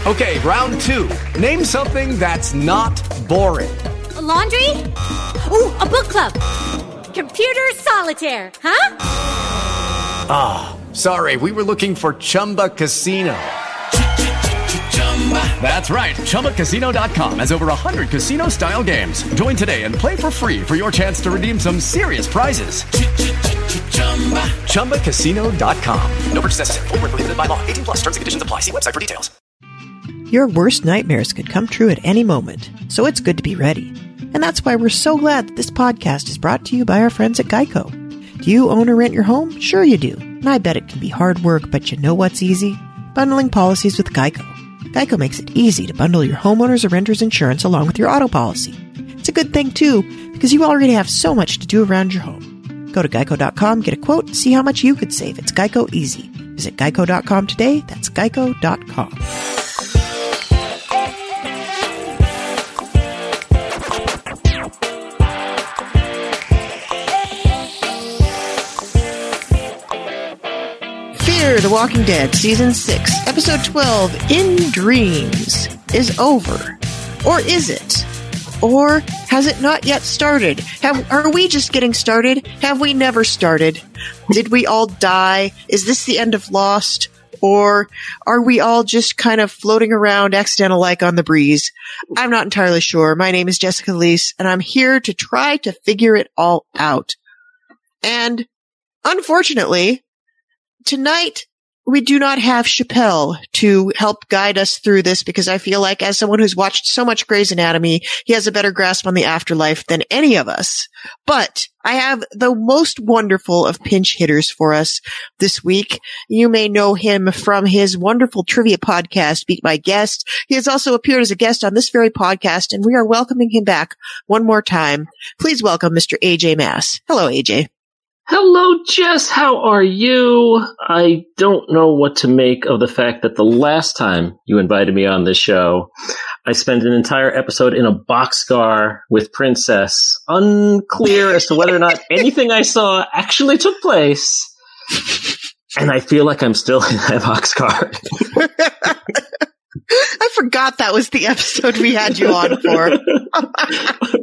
Okay, round two. Name something that's not boring. A laundry? Ooh, a book club. Computer solitaire, huh? Ah, sorry, we were looking for Chumba Casino. That's right, ChumbaCasino.com has over 100 casino-style games. Join today and play for free for your chance to redeem some serious prizes. ChumbaCasino.com. No purchase necessary. Void where prohibited by law. 18 plus. Terms and conditions apply. See website for details. Your worst nightmares could come true at any moment, so it's good to be ready. And that's why we're so glad that this podcast is brought to you by our friends at Geico. Do you own or rent your home? Sure you do. And I bet it can be hard work, but you know what's easy? Bundling policies with Geico. Geico makes it easy to bundle your homeowner's or renter's insurance along with your auto policy. It's a good thing, too, because you already have so much to do around your home. Go to geico.com, get a quote, and see how much you could save. It's Geico Easy. Visit geico.com today. That's geico.com. Fear the Walking Dead Season 6, Episode 12, In Dreams, is over. Or is it? Or has it not yet started? Are we just getting started? Have we never started? Did we all die? Is this the end of Lost? Or are we all just kind of floating around accidental-like on the breeze? I'm not entirely sure. My name is Jessica Leese, and I'm here to try to figure it all out. And unfortunately, tonight, we do not have Chappelle to help guide us through this because I feel like as someone who's watched so much Grey's Anatomy, he has a better grasp on the afterlife than any of us. But I have the most wonderful of pinch hitters for us this week. You may know him from his wonderful trivia podcast, Beat My Guest. He has also appeared as a guest on this very podcast, and we are welcoming him back one more time. Please welcome Mr. AJ Mass. Hello, AJ. Hello, Jess. How are you? I don't know what to make of the fact that the last time you invited me on this show, I spent an entire episode in a boxcar with Princess, unclear as to whether or not anything I saw actually took place. And I feel like I'm still in that boxcar. I forgot that was the episode we had you on for.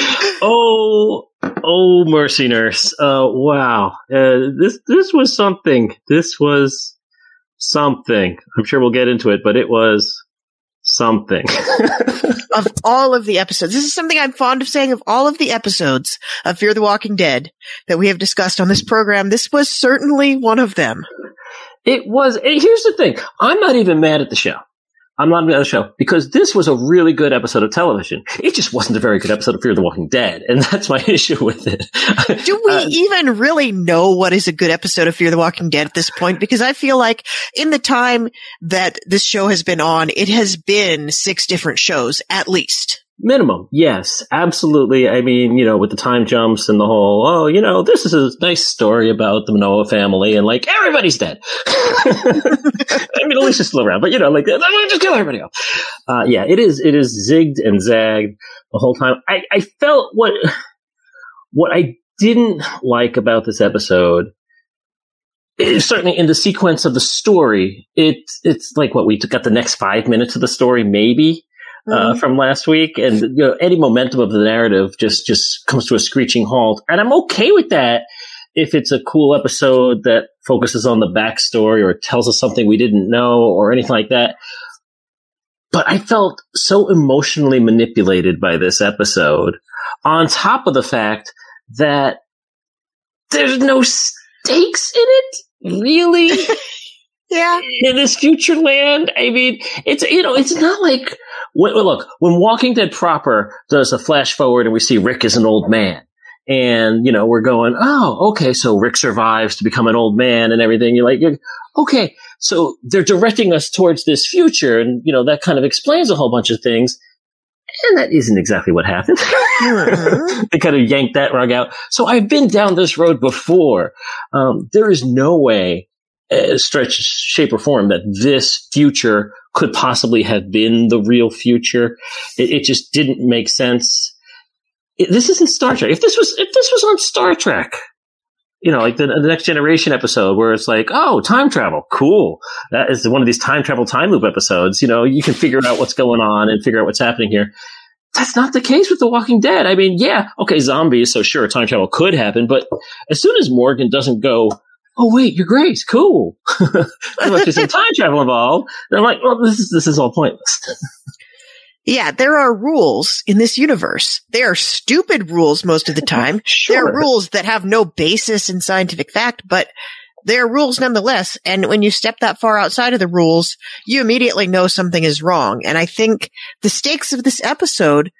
Oh, mercy, nurse. Wow. This was something. This was something. I'm sure we'll get into it, but it was something. Of all of the episodes, this is something I'm fond of saying, of all of the episodes of Fear the Walking Dead that we have discussed on this program, this was certainly one of them. It was. Here's the thing. I'm not even mad at the show. I'm not mad at the show because this was a really good episode of television. It just wasn't a very good episode of Fear the Walking Dead, and that's my issue with it. Do we even really know what is a good episode of Fear the Walking Dead at this point? Because I feel like in the time that this show has been on, it has been 6 different shows, at least. Minimum. Yes, absolutely. I mean, with the time jumps and the whole, this is a nice story about the Manoa family and like everybody's dead. I mean, Alicia's still around, but just kill everybody off. Yeah, it is zigged and zagged the whole time. I felt what I didn't like about this episode is certainly in the sequence of the story. It's like we got the next 5 minutes of the story, maybe. From last week, and any momentum of the narrative just comes to a screeching halt. And I'm okay with that if it's a cool episode that focuses on the backstory or tells us something we didn't know or anything like that. But I felt so emotionally manipulated by this episode, on top of the fact that there's no stakes in it, really. Yeah. In this future land, I mean, it's not like when Walking Dead proper does a flash forward and we see Rick as an old man, and we're going, oh, okay, so Rick survives to become an old man and everything. You're like, okay, so they're directing us towards this future, and that kind of explains a whole bunch of things. And that isn't exactly what happened. They kind of yanked that rug out. So I've been down this road before. There is no way, stretch, shape, or form that this future could possibly have been the real future. It just didn't make sense. This isn't Star Trek. If this was on Star Trek, like the Next Generation episode where it's like, oh, time travel, cool. That is one of these time travel time loop episodes. You can figure out what's going on and figure out what's happening here. That's not the case with The Walking Dead. I mean, yeah, okay, zombies, so sure, time travel could happen, but as soon as Morgan doesn't go, oh wait, you're Grace, cool. There's some time travel involved. And I'm like, well, this is all pointless. Yeah, there are rules in this universe. They are stupid rules most of the time. Sure. They're rules that have no basis in scientific fact, but they're rules nonetheless. And when you step that far outside of the rules, you immediately know something is wrong. And I think the stakes of this episode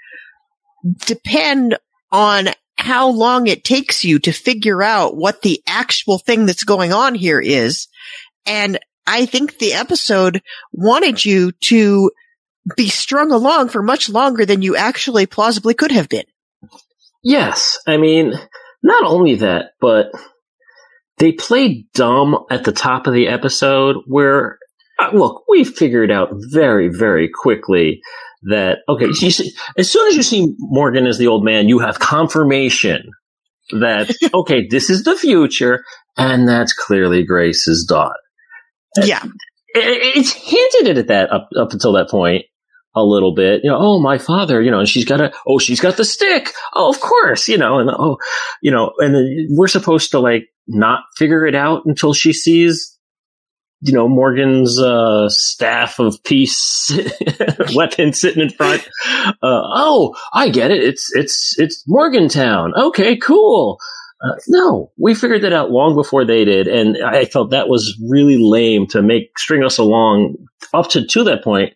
depend on how long it takes you to figure out what the actual thing that's going on here is. And I think the episode wanted you to be strung along for much longer than you actually plausibly could have been. Yes. I mean, not only that, but they played dumb at the top of the episode where, look, we figured out very, very quickly that, okay, as soon as you see Morgan as the old man, you have confirmation that, okay, this is the future, and that's clearly Grace's daughter. Yeah. It's hinted at that up until that point a little bit. Oh, my father, and she's got the stick. Oh, of course, and and then we're supposed to not figure it out until she sees, Morgan's staff of peace weapon sitting in front. Oh, I get it. It's Morgantown. Okay, cool. No, we figured that out long before they did, and I felt that was really lame to string us along up to that point.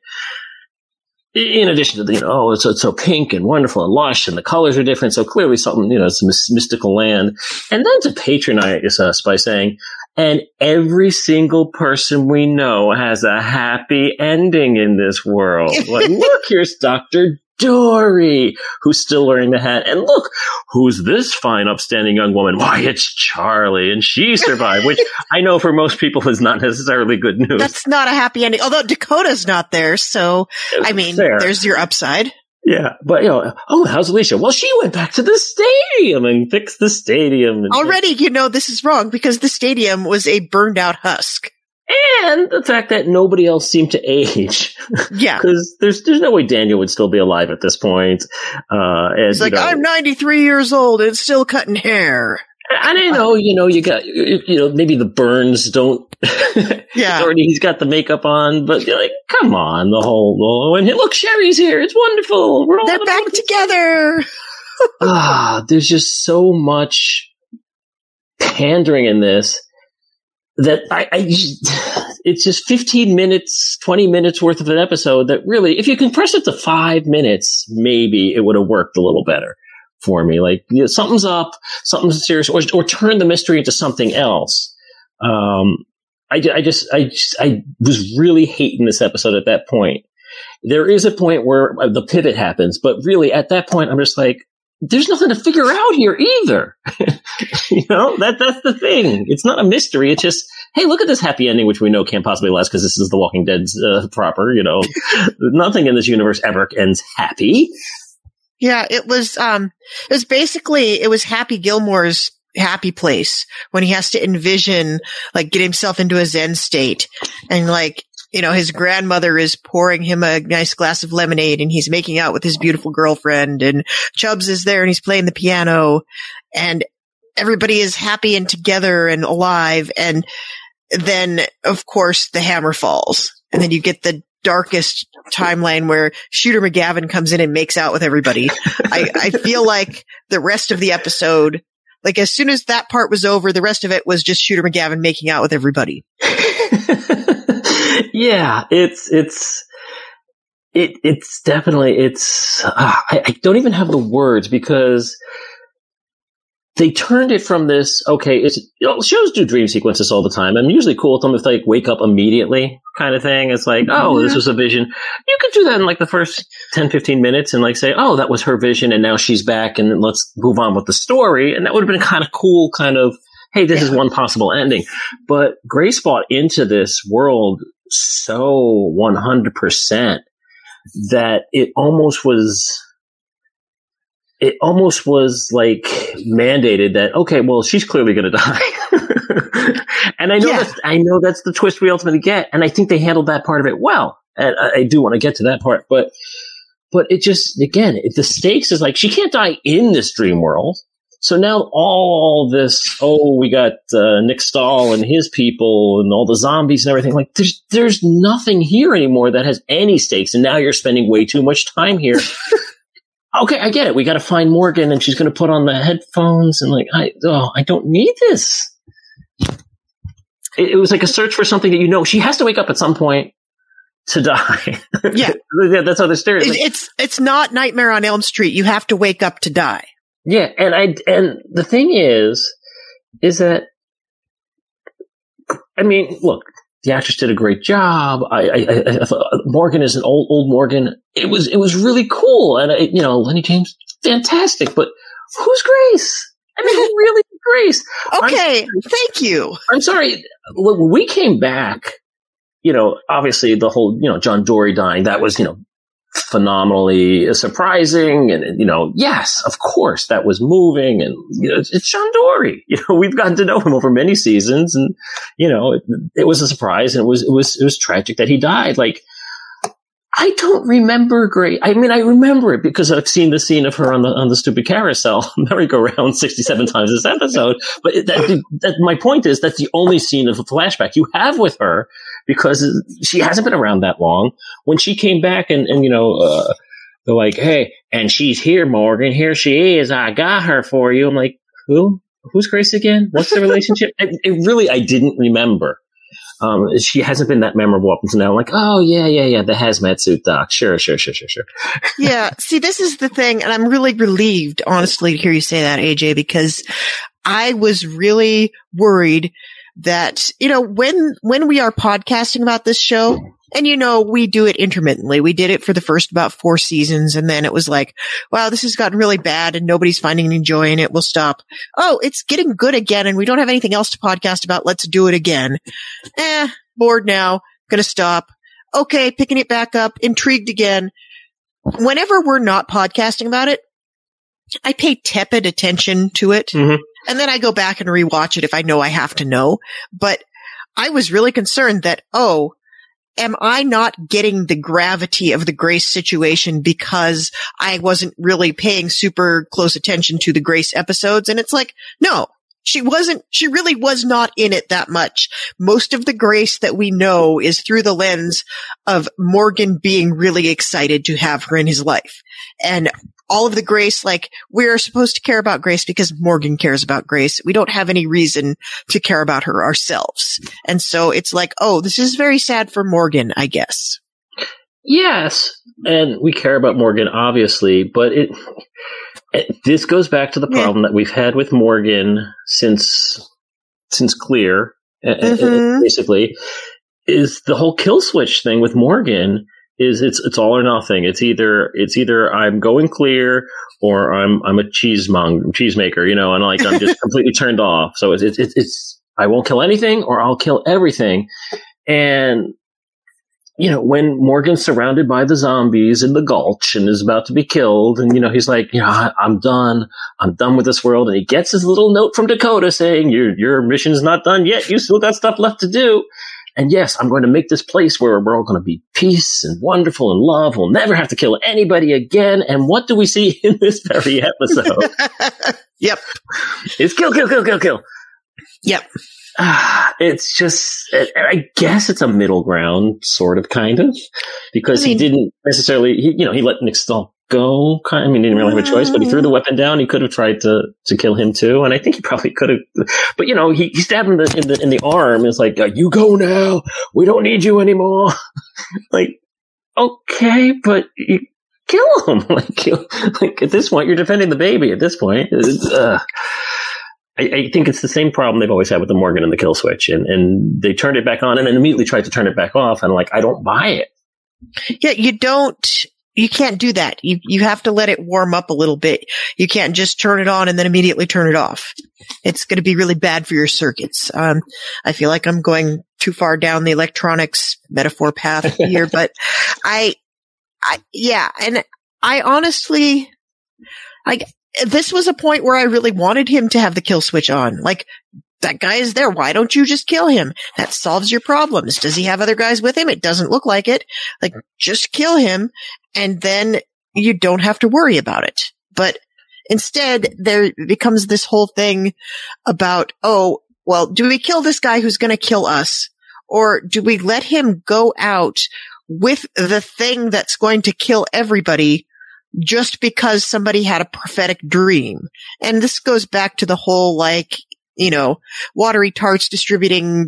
In addition to the, it's so pink and wonderful and lush, and the colors are different, so clearly something, it's a mystical land. And then to patronize us by saying, and every single person we know has a happy ending in this world. Like, look, here's Dr. Dory, who's still wearing the hat. And look, who's this fine, upstanding young woman? Why, it's Charlie, and she survived, which I know for most people is not necessarily good news. That's not a happy ending, although Dakota's not there, so, I mean, fair. There's your upside. Yeah, but, how's Alicia? Well, she went back to the stadium and fixed the stadium. Already, this is wrong, because the stadium was a burned out husk. And the fact that nobody else seemed to age. Yeah. Because there's no way Daniel would still be alive at this point. It's like, I'm 93 years old and still cutting hair. I don't know, you got, maybe the burns don't. Yeah. Already he's got the makeup on, but you're like, come on, the whole, and look, Sherry's here. It's wonderful. They're back together. There's just so much pandering in this that it's just 15 minutes, 20 minutes worth of an episode that really, if you compress it to 5 minutes, maybe it would have worked a little better for me. Like, something's up, something's serious, or turn the mystery into something else. I was really hating this episode at that point. There is a point where the pivot happens, but really at that point, I'm just like, there's nothing to figure out here either. That's the thing. It's not a mystery. It's just, hey, look at this happy ending, which we know can't possibly last because this is The Walking Dead's proper, nothing in this universe ever ends happy. Yeah, it was basically Happy Gilmore's happy place when he has to envision, get himself into a Zen state and his grandmother is pouring him a nice glass of lemonade and he's making out with his beautiful girlfriend and Chubbs is there and he's playing the piano and everybody is happy and together and alive. And then, of course, the hammer falls and then you get the darkest timeline where Shooter McGavin comes in and makes out with everybody. I feel like the rest of the episode, as soon as that part was over, the rest of it was just Shooter McGavin making out with everybody. Yeah, it's definitely, I don't even have the words because they turned it from this, okay, shows do dream sequences all the time. I'm usually cool with them if they wake up immediately kind of thing. It's like, oh, this was a vision. You could do that in the first 10, 15 minutes and say, oh, that was her vision and now she's back and let's move on with the story. And that would have been kind of cool, hey, this is one possible ending. But Grace bought into this world so 100% that it almost was, it almost was like mandated that, okay, well, she's clearly going to die. And I know that's the twist we ultimately get. And I think they handled that part of it well. And I do want to get to that part, but it just, again, the stakes is like, she can't die in this dream world. So now all this, we got Nick Stahl and his people and all the zombies and everything. Like, there's nothing here anymore that has any stakes. And now you're spending way too much time here. Okay, I get it. We got to find Morgan, and she's going to put on the headphones, and like, I don't need this. It was like a search for something that she has to wake up at some point to die. Yeah, that's how they're staring. It's not Nightmare on Elm Street. You have to wake up to die. Yeah, and the thing is that, I mean, look, the actress did a great job. I thought Morgan is an old Morgan. It was really cool, and Lenny James, fantastic. But who's Grace? I mean, who really is Grace? Okay, thank you. I'm sorry. When we came back, obviously the whole John Dory dying, that was phenomenally surprising, and yes, of course, that was moving, and it's John Dory. We've gotten to know him over many seasons, and it was a surprise, and it was tragic that he died. Like, I don't remember Grace. I mean, I remember it because I've seen the scene of her on the stupid carousel merry-go-round 67 times this episode. But that my point is that's the only scene of a flashback you have with her, because she hasn't been around that long. When she came back and they're like, hey, and she's here, Morgan. Here she is. I got her for you. I'm like, who? Who's Grace again? What's the relationship? I didn't remember. She hasn't been that memorable up until now. I'm like, oh, yeah, the hazmat suit doc. Sure. Yeah. See, this is the thing, and I'm really relieved, honestly, to hear you say that, AJ, because I was really worried that, when we are podcasting about this show, and we do it intermittently. We did it for the first about 4 seasons, and then it was like, wow, this has gotten really bad and nobody's finding any joy in it. We'll stop. Oh, it's getting good again, and we don't have anything else to podcast about. Let's do it again. Bored now. Gonna stop. Okay, picking it back up. Intrigued again. Whenever we're not podcasting about it, I pay tepid attention to it. Mm-hmm. And then I go back and rewatch it if I know I have to know. But I was really concerned that, am I not getting the gravity of the Grace situation because I wasn't really paying super close attention to the Grace episodes? And it's like, no, she really was not in it that much. Most of the Grace that we know is through the lens of Morgan being really excited to have her in his life. And all of the Grace, like, we're supposed to care about Grace because Morgan cares about Grace. We don't have any reason to care about her ourselves. And so it's like, this is very sad for Morgan, I guess. Yes. And we care about Morgan, obviously, but this goes back to the problem that we've had with Morgan since Clear, basically, is the whole kill switch thing with Morgan. It's all or nothing. It's either I'm going clear or I'm a cheesemaker, and like I'm just completely turned off. So it's I won't kill anything or I'll kill everything. And when Morgan's surrounded by the zombies in the gulch and is about to be killed, and he's like, I'm done with this world, and he gets his little note from Dakota saying your mission's not done yet. You still got stuff left to do. And yes, I'm going to make this place where we're all going to be peace and wonderful and love. We'll never have to kill anybody again. And what do we see in this very episode? Yep. It's kill. Yep. It's just, I guess it's a middle ground, sort of, kind of, because he didn't necessarily, he let Nick Stahl go. He didn't really have a choice, but he threw the weapon down. He could have tried to kill him too, and I think he probably could have. But he stabbed him in the arm. It's like, you go now. We don't need you anymore. Like, okay, but you kill him. Like at this point, you're defending the baby. At this point, I think it's the same problem they've always had with the Morgan and the kill switch, and they turned it back on and then immediately tried to turn it back off. And I don't buy it. Yeah, you can't do that. You have to let it warm up a little bit. You can't just turn it on and then immediately turn it off. It's going to be really bad for your circuits. I feel like I'm going too far down the electronics metaphor path here, but and I honestly, Like, this was a point where I really wanted him to have the kill switch on. Like, that guy is there. Why don't you just kill him? That solves your problems. Does he have other guys with him? It doesn't look like it. Like, just kill him, and then you don't have to worry about it. But instead, there becomes this whole thing about, oh, well, do we kill this guy who's going to kill us? Or do we let him go out with the thing that's going to kill everybody just because somebody had a prophetic dream? And this goes back to the whole, like, you know, watery tarts distributing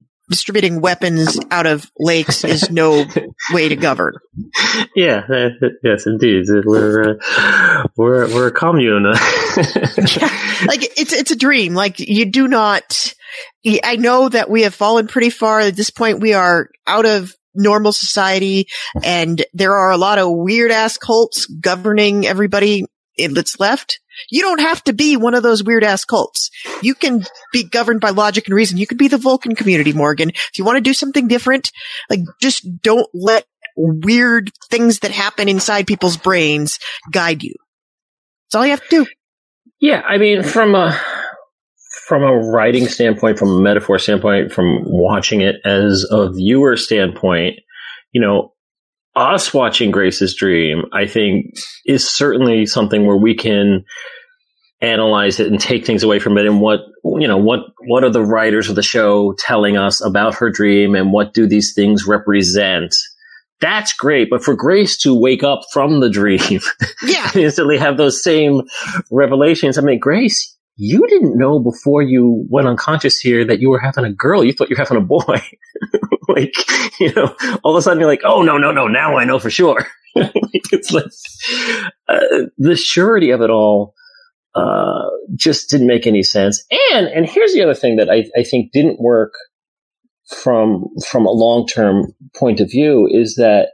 weapons out of lakes is no way to govern. Yeah, yes, indeed. We're a commune. Like, it's a dream. Like, you do not. I know that we have fallen pretty far. At this point, we are out of normal society, and there are a lot of weird ass cults governing everybody that's left. You don't have to be one of those weird ass cults. You can be governed by logic and reason. You can be the Vulcan community, Morgan. If you want to do something different, like, just don't let weird things that happen inside people's brains guide you. That's all you have to do. Yeah, I mean, from a writing standpoint, from a metaphor standpoint, from watching it as a viewer standpoint, you know, us watching Grace's dream, I think, is certainly something where we can analyze it and take things away from it. And what are the writers of the show telling us about her dream, and what do these things represent? That's great. But for Grace to wake up from the dream and instantly have those same revelations, I mean, Grace, you didn't know before you went unconscious here that you were having a girl. You thought you were having a boy. Like, you know, all of a sudden you're like, oh, no, now I know for sure. It's like, the surety of it all, just didn't make any sense. And here's the other thing that I think didn't work from a long-term point of view, is that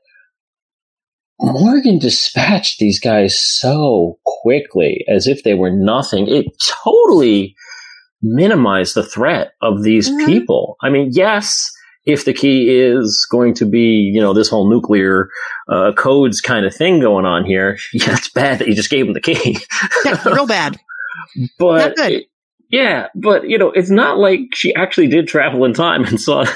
Morgan dispatched these guys so quickly as if they were nothing. It totally minimized the threat of these people. I mean, yes, if the key is going to be, you know, this whole nuclear codes kind of thing going on here, yeah, it's bad that you just gave them the key. Yeah, real bad. But not good. Yeah, but, you know, it's not like she actually did travel in time and saw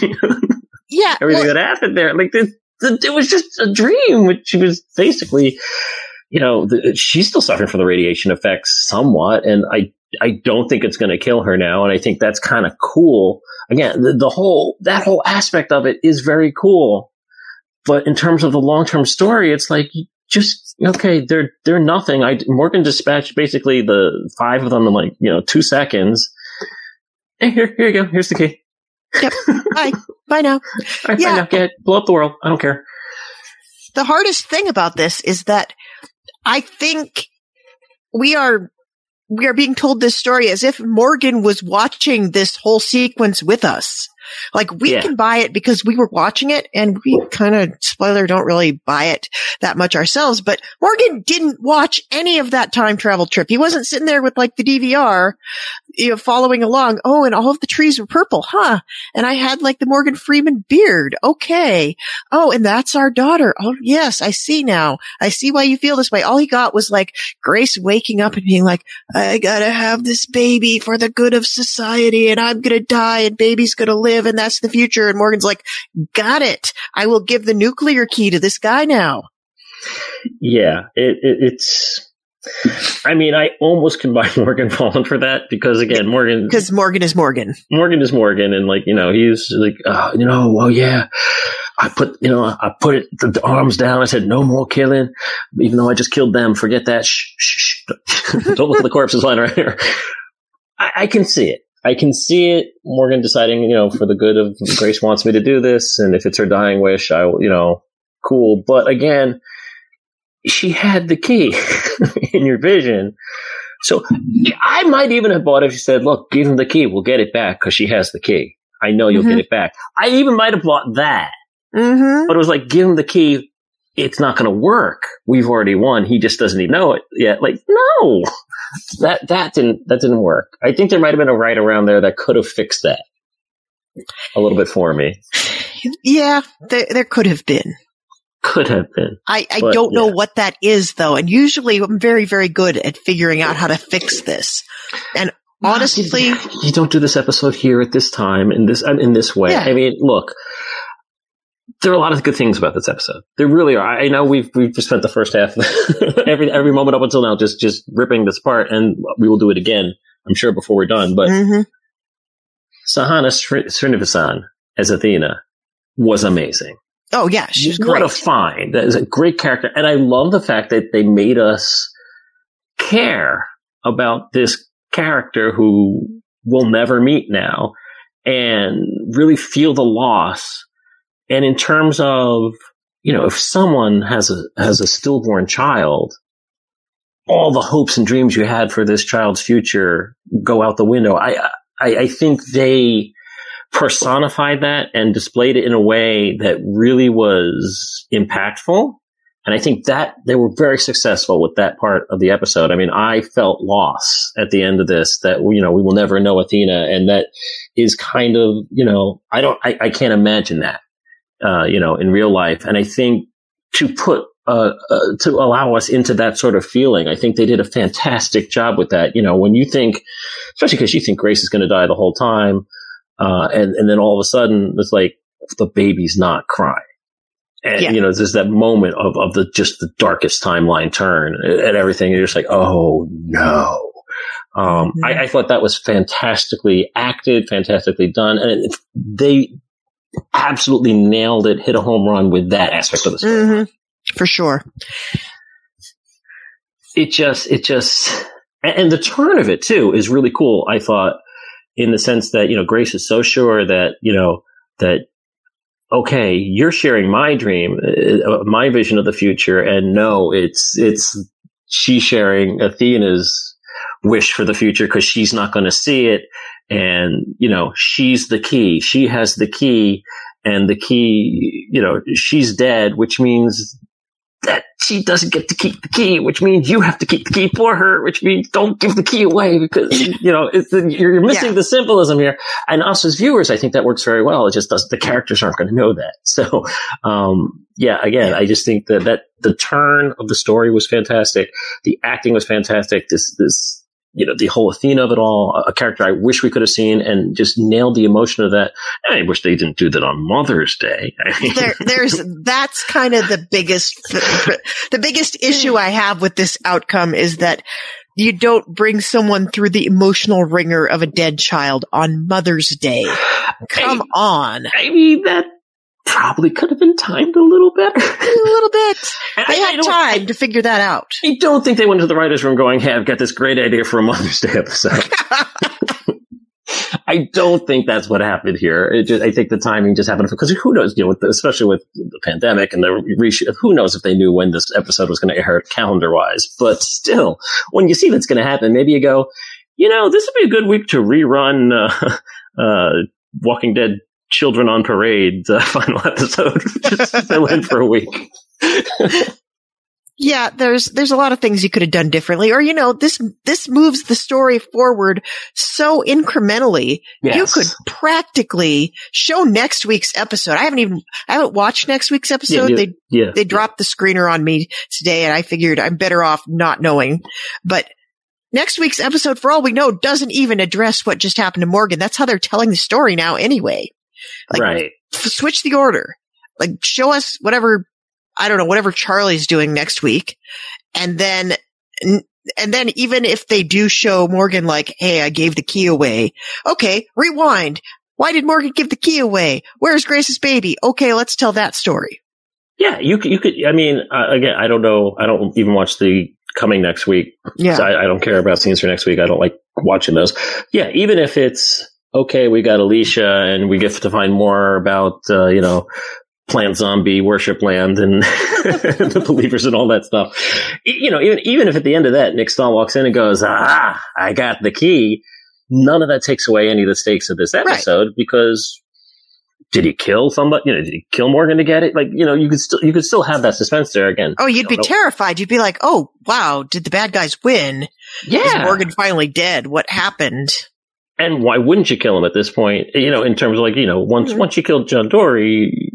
everything that happened there. Like, it was just a dream, which she was basically, you know, she's still suffering from the radiation effects somewhat, and I don't think it's going to kill her now, and I think that's kind of cool. Again, that whole aspect of it is very cool, but in terms of the long-term story, it's like, just, okay, they're nothing. Morgan dispatched basically the 5 of them in, like, you know, 2 seconds. Hey, here you go. Here's the key. Yep. Bye now. All right, bye now. Get it. Blow up the world. I don't care. The hardest thing about this is that I think we are being told this story as if Morgan was watching this whole sequence with us. Like, we can buy it because we were watching it, and we kind of, spoiler, don't really buy it that much ourselves, but Morgan didn't watch any of that time travel trip. He wasn't sitting there with, like, the DVR, you know, following along. Oh, and all of the trees were purple. Huh. And I had, like, the Morgan Freeman beard. Okay. Oh, and that's our daughter. Oh, yes, I see now. I see why you feel this way. All he got was, like, Grace waking up and being like, I gotta have this baby for the good of society, and I'm gonna die, and baby's gonna live, and that's the future. And Morgan's like, got it. I will give the nuclear key to this guy now. Yeah, it's. I mean, I almost can buy Morgan falling for that, because, again, Morgan is Morgan. Morgan is Morgan, and, like, you know, he's like, you know, well, yeah, I put the arms down. I said, no more killing, even though I just killed them. Forget that. Shh. Don't look at the corpses lying right here. I can see it. I can see it. Morgan deciding, you know, for the good of Grace wants me to do this, and if it's her dying wish, I will, you know, cool. But again, she had the key in your vision. So I might even have bought it if she said, look, give him the key. We'll get it back because she has the key. I know you'll get it back. I even might have bought that. Mm-hmm. But it was like, give him the key. It's not going to work. We've already won. He just doesn't even know it yet. Like, no, that didn't work. I think there might have been a right around there that could have fixed that a little bit for me. Yeah, there could have been. could have been. I don't know what that is, though. And usually I'm very, very good at figuring out how to fix this. And honestly, you don't do this episode here at this time in this way. Yeah. I mean, look, there are a lot of good things about this episode. There really are. I know we've just spent the first half, every moment up until now, just ripping this apart, and we will do it again, I'm sure, before we're done. But Sahana Srinivasan as Athena was amazing. Oh yeah, she's great. What a find! That is a great character, and I love the fact that they made us care about this character who we'll never meet now, and really feel the loss. And in terms of, if someone has a stillborn child, all the hopes and dreams you had for this child's future go out the window. I think they personified that and displayed it in a way that really was impactful. And I think that they were very successful with that part of the episode. I mean, I felt loss at the end of this that, we will never know Athena. And that is kind of, I can't imagine that, in real life. And I think to allow us into that sort of feeling, I think they did a fantastic job with that. When you think, especially because you think Grace is going to die the whole time, and then all of a sudden it's like the baby's not crying. And, there's that moment of the darkest timeline turn and everything. You're just like, oh no. I thought that was fantastically acted, fantastically done. And they absolutely nailed it, hit a home run with that aspect of the story. Mm-hmm. For sure. It just, and the turn of it too is really cool. I thought, in the sense that, Grace is so sure that, that, okay, you're sharing my dream, my vision of the future. And no, it's she's sharing Athena's wish for the future because she's not going to see it. And, she's the key. She has the key, and the key, she's dead, which means that she doesn't get to keep the key, which means you have to keep the key for her, which means don't give the key away because, you're missing the symbolism here. And us as viewers, I think that works very well. It just doesn't, the characters aren't going to know that. So, again, I just think that the turn of the story was fantastic. The acting was fantastic. This, the whole Athena of it all, a character I wish we could have seen and just nailed the emotion of that. I wish they didn't do that on Mother's Day. That's kind of the biggest issue I have with this outcome is that you don't bring someone through the emotional ringer of a dead child on Mother's Day. Come on. I mean, that probably could have been timed a little better. A little bit. They had time to figure that out. I don't think they went to the writer's room going, hey, I've got this great idea for a Mother's Day episode. I don't think that's what happened here. I think the timing just happened because who knows, especially with the pandemic and the reshoot, who knows if they knew when this episode was going to air calendar-wise. But still, when you see that's going to happen, maybe you go, this would be a good week to rerun Walking Dead Children on Parade final episode. Just fill in for a week. Yeah, there's a lot of things you could have done differently, or this moves the story forward so incrementally. Yes. You could practically show next week's episode. I haven't watched next week's episode. They dropped the screener on me today, and I figured I'm better off not knowing. But next week's episode, for all we know, doesn't even address what just happened to Morgan. That's how they're telling the story now, anyway. Right. Switch the order. Show us whatever Charlie's doing next week. And then even if they do show Morgan hey, I gave the key away. Okay, rewind. Why did Morgan give the key away? Where's Grace's baby? Okay, let's tell that story. Yeah, you could, again, I don't know. I don't even watch the coming next week. Yeah. So I don't care about scenes for next week. I don't like watching those. Yeah, even if it's, okay, we got Alicia and we get to find more about, Plant Zombie Worship Land and the believers and all that stuff. Even if at the end of that, Nick Stahl walks in and goes, I got the key. None of that takes away any of the stakes of this episode because did he kill somebody? Did he kill Morgan to get it? You could still have that suspense there again. Oh, you'd be terrified. You'd be like, oh, wow, did the bad guys win? Yeah. Is Morgan finally dead? What happened? And why wouldn't you kill him at this point? In terms of once you killed John Dorie,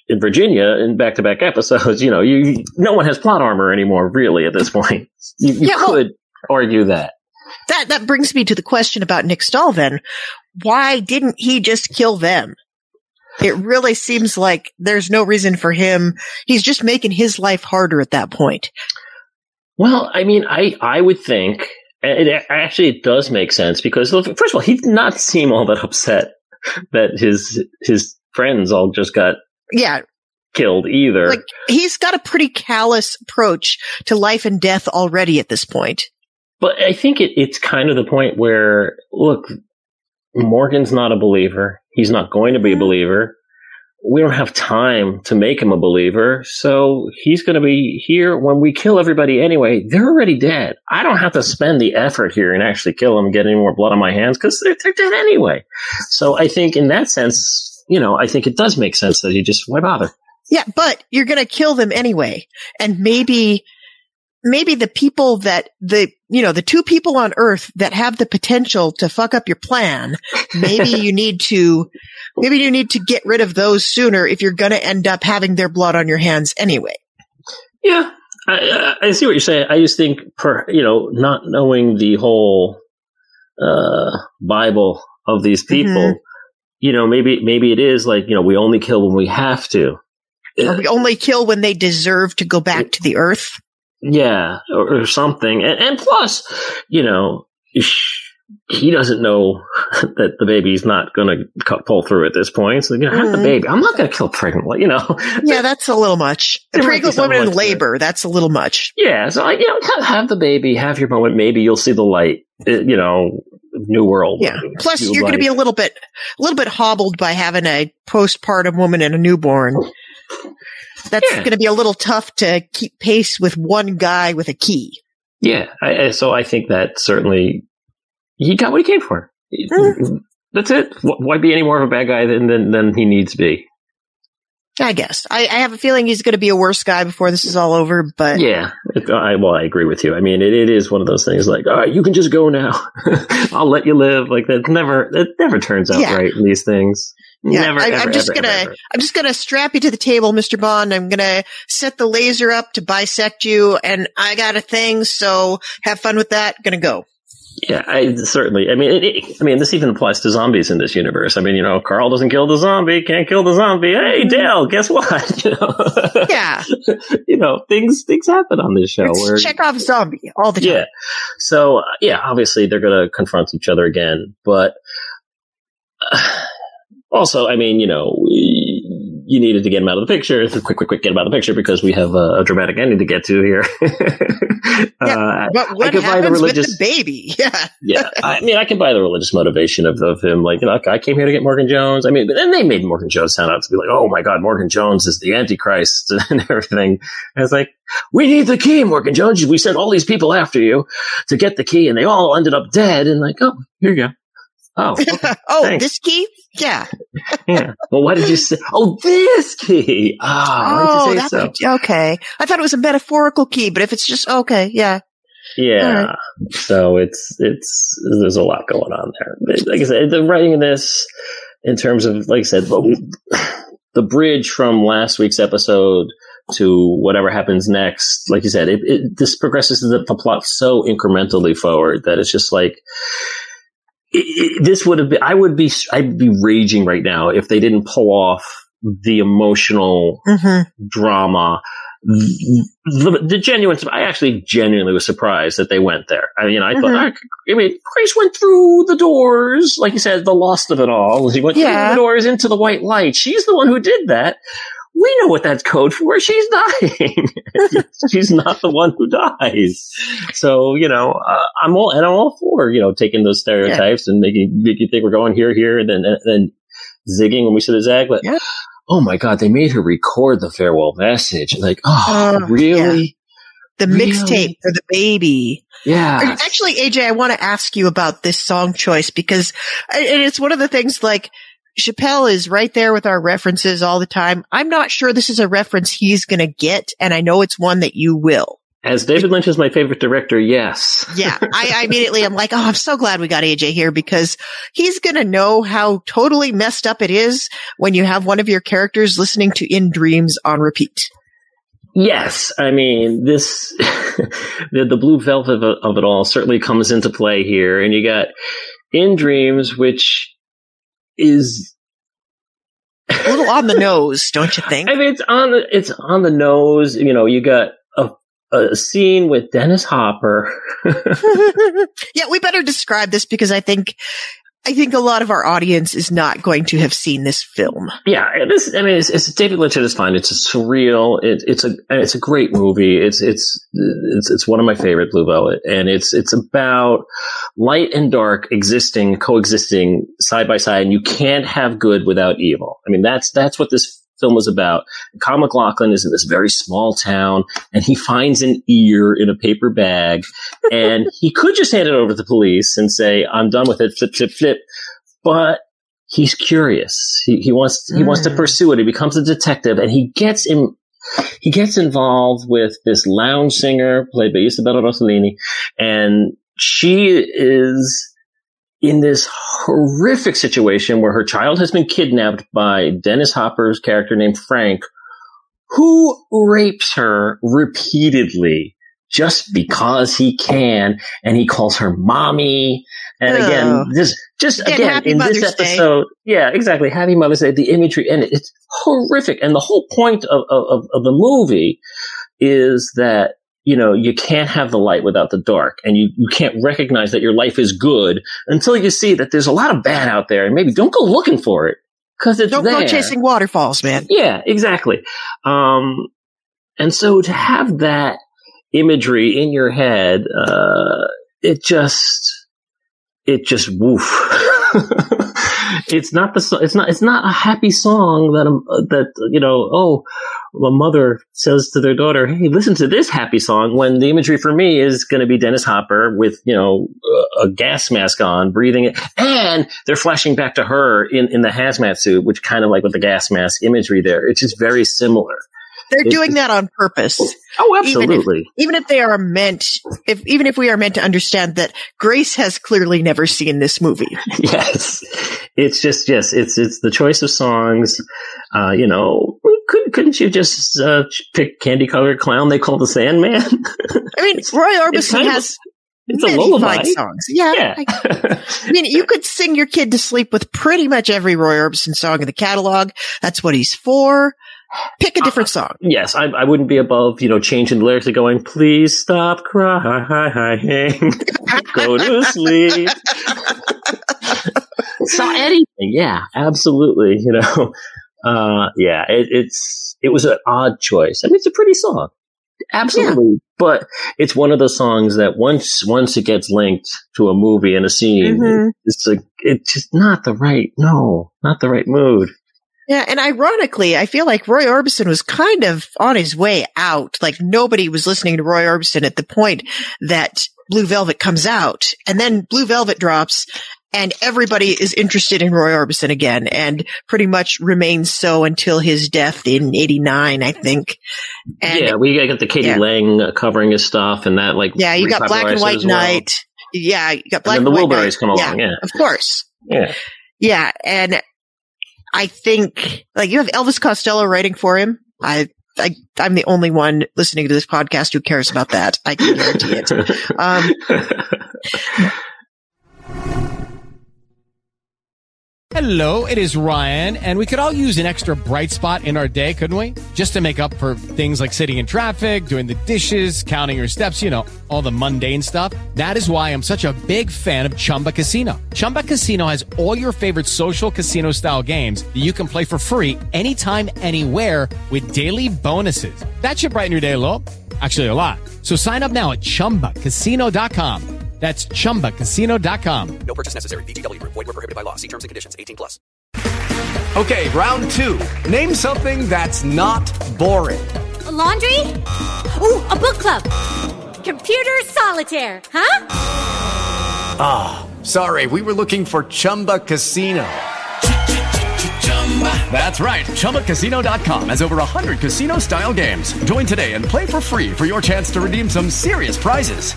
in Virginia in back-to-back episodes, no one has plot armor anymore, really, at this point. You could argue that. That brings me to the question about Nick Stahl then. Why didn't he just kill them? It really seems like there's no reason for him. He's just making his life harder at that point. Well, I mean, I would think it does make sense because, first of all, he did not seem all that upset that his friends all just got killed either. Like, he's got a pretty callous approach to life and death already at this point. But I think it's kind of the point where, look, Morgan's not a believer. He's not going to be a believer. We don't have time to make him a believer. So he's going to be here when we kill everybody anyway. They're already dead. I don't have to spend the effort here and actually kill them and get any more blood on my hands because they're dead anyway. So I think in that sense, I think it does make sense that he just, why bother? Yeah, but you're going to kill them anyway. And maybe the people that the two people on Earth that have the potential to fuck up your plan, maybe you need to get rid of those sooner if you're going to end up having their blood on your hands anyway. Yeah, I see what you're saying. I just think not knowing the whole Bible of these people, maybe it is like, we only kill when we have to. Or we only kill when they deserve to go back to the Earth. Yeah, or something. And plus, he doesn't know that the baby's not going to pull through at this point. So, have the baby. I'm not going to kill pregnant, Yeah, that's a little much. A pregnant woman in labor, that's a little much. Yeah, so, have the baby, have your moment. Maybe you'll see the light, new world. Yeah. Plus, you're going to be a little bit hobbled by having a postpartum woman and a newborn. That's going to be a little tough to keep pace with one guy with a key. Yeah. So I think that certainly he got what he came for. That's it. Why be any more of a bad guy than he needs to be? I guess. I have a feeling he's going to be a worse guy before this is all over, but. Yeah. I agree with you. I mean, it is one of those things like, all right, you can just go now. I'll let you live. Like that never turns out right in these things. Yeah, I'm just gonna strap you to the table, Mr. Bond. I'm gonna set the laser up to bisect you, and I got a thing. So have fun with that. Gonna go. Yeah, certainly. I mean, this even applies to zombies in this universe. I mean, Carl doesn't kill the zombie, can't kill the zombie. Hey, Dale, guess what? Yeah. Things happen on this show. It's Chekhov's zombie all the time. Yeah. So obviously they're gonna confront each other again, but. Also, I mean, you needed to get him out of the picture. Quick, get him out of the picture because we have a dramatic ending to get to here. But what happens with the baby? Yeah. Yeah. I mean, I can buy the religious motivation of him. Like, I came here to get Morgan Jones. I mean, but then they made Morgan Jones sound out to be like, oh my God, Morgan Jones is the Antichrist and everything. And it's like, we need the key, Morgan Jones. We sent all these people after you to get the key and they all ended up dead. And like, oh, here you go. Oh, okay, this key? Yeah. Yeah. Well, why did you say? Oh, this key. Okay. I thought it was a metaphorical key, but if it's just okay, yeah. Yeah. Right. So it's there's a lot going on there. But like I said, the writing in this, in terms of, like I said, the bridge from last week's episode to whatever happens next, like you said, this progresses the plot so incrementally forward that it's just like. This would have been, I'd be raging right now if they didn't pull off the emotional drama. The genuine, I actually genuinely was surprised that they went there. I mean, I thought, Grace went through the doors, like you said, the lost of it all. He went through the doors into the white light. She's the one who did that. We know what that's code for. She's dying. She's not the one who dies. So, I'm all for, taking those stereotypes and making you think we're going here, and then zigging when we see the zag. But, oh my God, they made her record the farewell message. Like, really? Yeah. The mixtape for the baby. Yeah. Actually, AJ, I want to ask you about this song choice because it's one of the things like, Chappelle is right there with our references all the time. I'm not sure this is a reference he's going to get, and I know it's one that you will. As David Lynch is my favorite director, yes. Yeah, I immediately am like, oh, I'm so glad we got AJ here because he's going to know how totally messed up it is when you have one of your characters listening to In Dreams on repeat. Yes, I mean, this, the blue velvet of it all certainly comes into play here. And you got In Dreams, which is a little on the nose, don't you think? I mean, it's on the nose. You know, you got a scene with Dennis Hopper. Yeah, we better describe this because I think a lot of our audience is not going to have seen this film. Yeah, it's David Lynch at his fine. It's a surreal. It's a great movie. It's one of my favorite, Blue Velvet, and it's about light and dark coexisting side by side, and you can't have good without evil. I mean, that's what this film was about. Kyle MacLachlan is in this very small town, and he finds an ear in a paper bag, and he could just hand it over to the police and say, "I'm done with it, flip, flip, flip." But he's curious. He wants to pursue it. He becomes a detective, and he gets involved with this lounge singer played by Isabella Rossellini, and she is in this horrific situation where her child has been kidnapped by Dennis Hopper's character named Frank, who rapes her repeatedly just because he can, and he calls her mommy. And again, in this episode, yeah, exactly. Happy Mother's Day. The imagery, and it's horrific. And the whole point of the movie is that, you know, you can't have the light without the dark, and you can't recognize that your life is good until you see that there's a lot of bad out there, and maybe don't go looking for it because it's don't there. go chasing waterfalls, man. Yeah, exactly. And so to have that imagery in your head, it just woof. It's not a happy song that you know, oh, a mother says to their daughter, "Hey, listen to this happy song," when the imagery for me is going to be Dennis Hopper with, you know, a gas mask on, breathing it, and they're flashing back to her in the hazmat suit, which kind of like with the gas mask imagery there. It's just very similar. They're doing that on purpose. Oh, absolutely. Even if we are meant to understand that Grace has clearly never seen this movie. Yes. It's just, it's the choice of songs. You know, couldn't you just pick Candy Colored Clown they call the Sandman? I mean, Roy Orbison has many fine songs. Yeah. I mean, you could sing your kid to sleep with pretty much every Roy Orbison song in the catalog. That's what he's for. Pick a different song. Yes, I wouldn't be above, you know, changing the lyrics to going, "Please stop crying, go to sleep." So anything, yeah, absolutely, you know, yeah, it was an odd choice. I mean, it's a pretty song, absolutely, but it's one of those songs that once it gets linked to a movie and a scene, it's just not the right mood. Yeah, and ironically, I feel like Roy Orbison was kind of on his way out. Like, nobody was listening to Roy Orbison at the point that Blue Velvet comes out. And then Blue Velvet drops, and everybody is interested in Roy Orbison again, and pretty much remains so until his death in 89, I think. And yeah, we got the Katie Lang covering his stuff, and that, like, yeah, you got Black and White Night. Yeah, you got Black and White Night. And then the Wilburys come along, yeah. Of course. Yeah. Yeah, and I think, like, you have Elvis Costello writing for him. I'm the only one listening to this podcast who cares about that. I can guarantee it. Hello, it is Ryan, and we could all use an extra bright spot in our day, couldn't we? Just to make up for things like sitting in traffic, doing the dishes, counting your steps, you know, all the mundane stuff. That is why I'm such a big fan of Chumba Casino. Chumba Casino has all your favorite social casino-style games that you can play for free anytime, anywhere with daily bonuses. That should brighten your day a little. Actually, a lot. So sign up now at ChumbaCasino.com. That's ChumbaCasino.com. No purchase necessary. VGW Group. Void where prohibited by law. See terms and conditions. 18+. Okay, round two. Name something that's not boring. A laundry? Ooh, a book club. Computer solitaire, huh? Ah, sorry. We were looking for Chumba Casino. That's right. ChumbaCasino.com has over 100 casino-style games. Join today and play for free for your chance to redeem some serious prizes.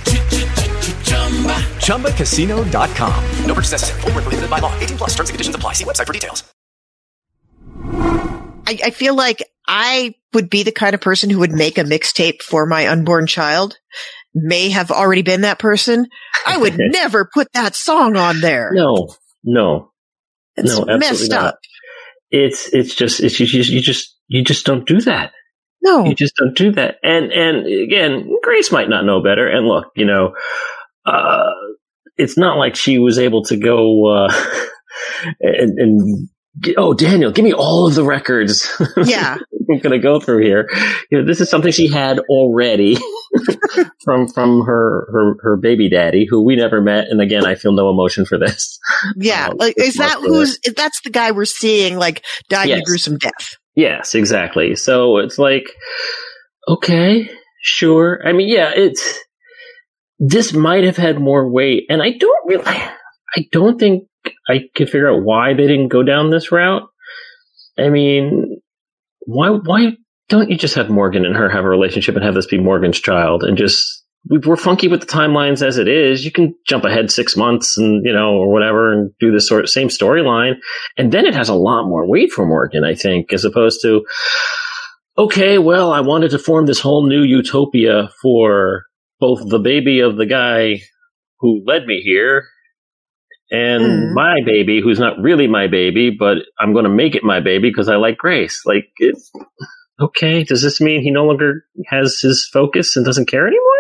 ChumbaCasino.com. No purchase necessary. Void where prohibited by law. 18 plus terms and conditions apply. See website for details. I feel like I would be the kind of person who would make a mixtape for my unborn child. May have already been that person. I would never put that song on there. No. It's messed up. It's just you just don't do that. No. You just don't do that. And again, Grace might not know better. And look, it's not like she was able to go Daniel, give me all of the records. Yeah. I'm going to go through here. This is something she had already from her baby daddy, who we never met. And again, I feel no emotion for this. Yeah. That's the guy we're seeing, like, dying a gruesome death. Yes, exactly. So it's like, okay, sure. I mean, yeah, this might have had more weight. And I don't think I can figure out why they didn't go down this route. I mean, why don't you just have Morgan and her have a relationship and have this be Morgan's child? And just, we're funky with the timelines as it is. You can jump ahead 6 months and, or whatever, and do this same storyline. And then it has a lot more weight for Morgan, I think, as opposed to, okay, well, I wanted to form this whole new utopia for both the baby of the guy who led me here and my baby, who's not really my baby, but I'm going to make it my baby because I like Grace. Like, okay, does this mean he no longer has his focus and doesn't care anymore?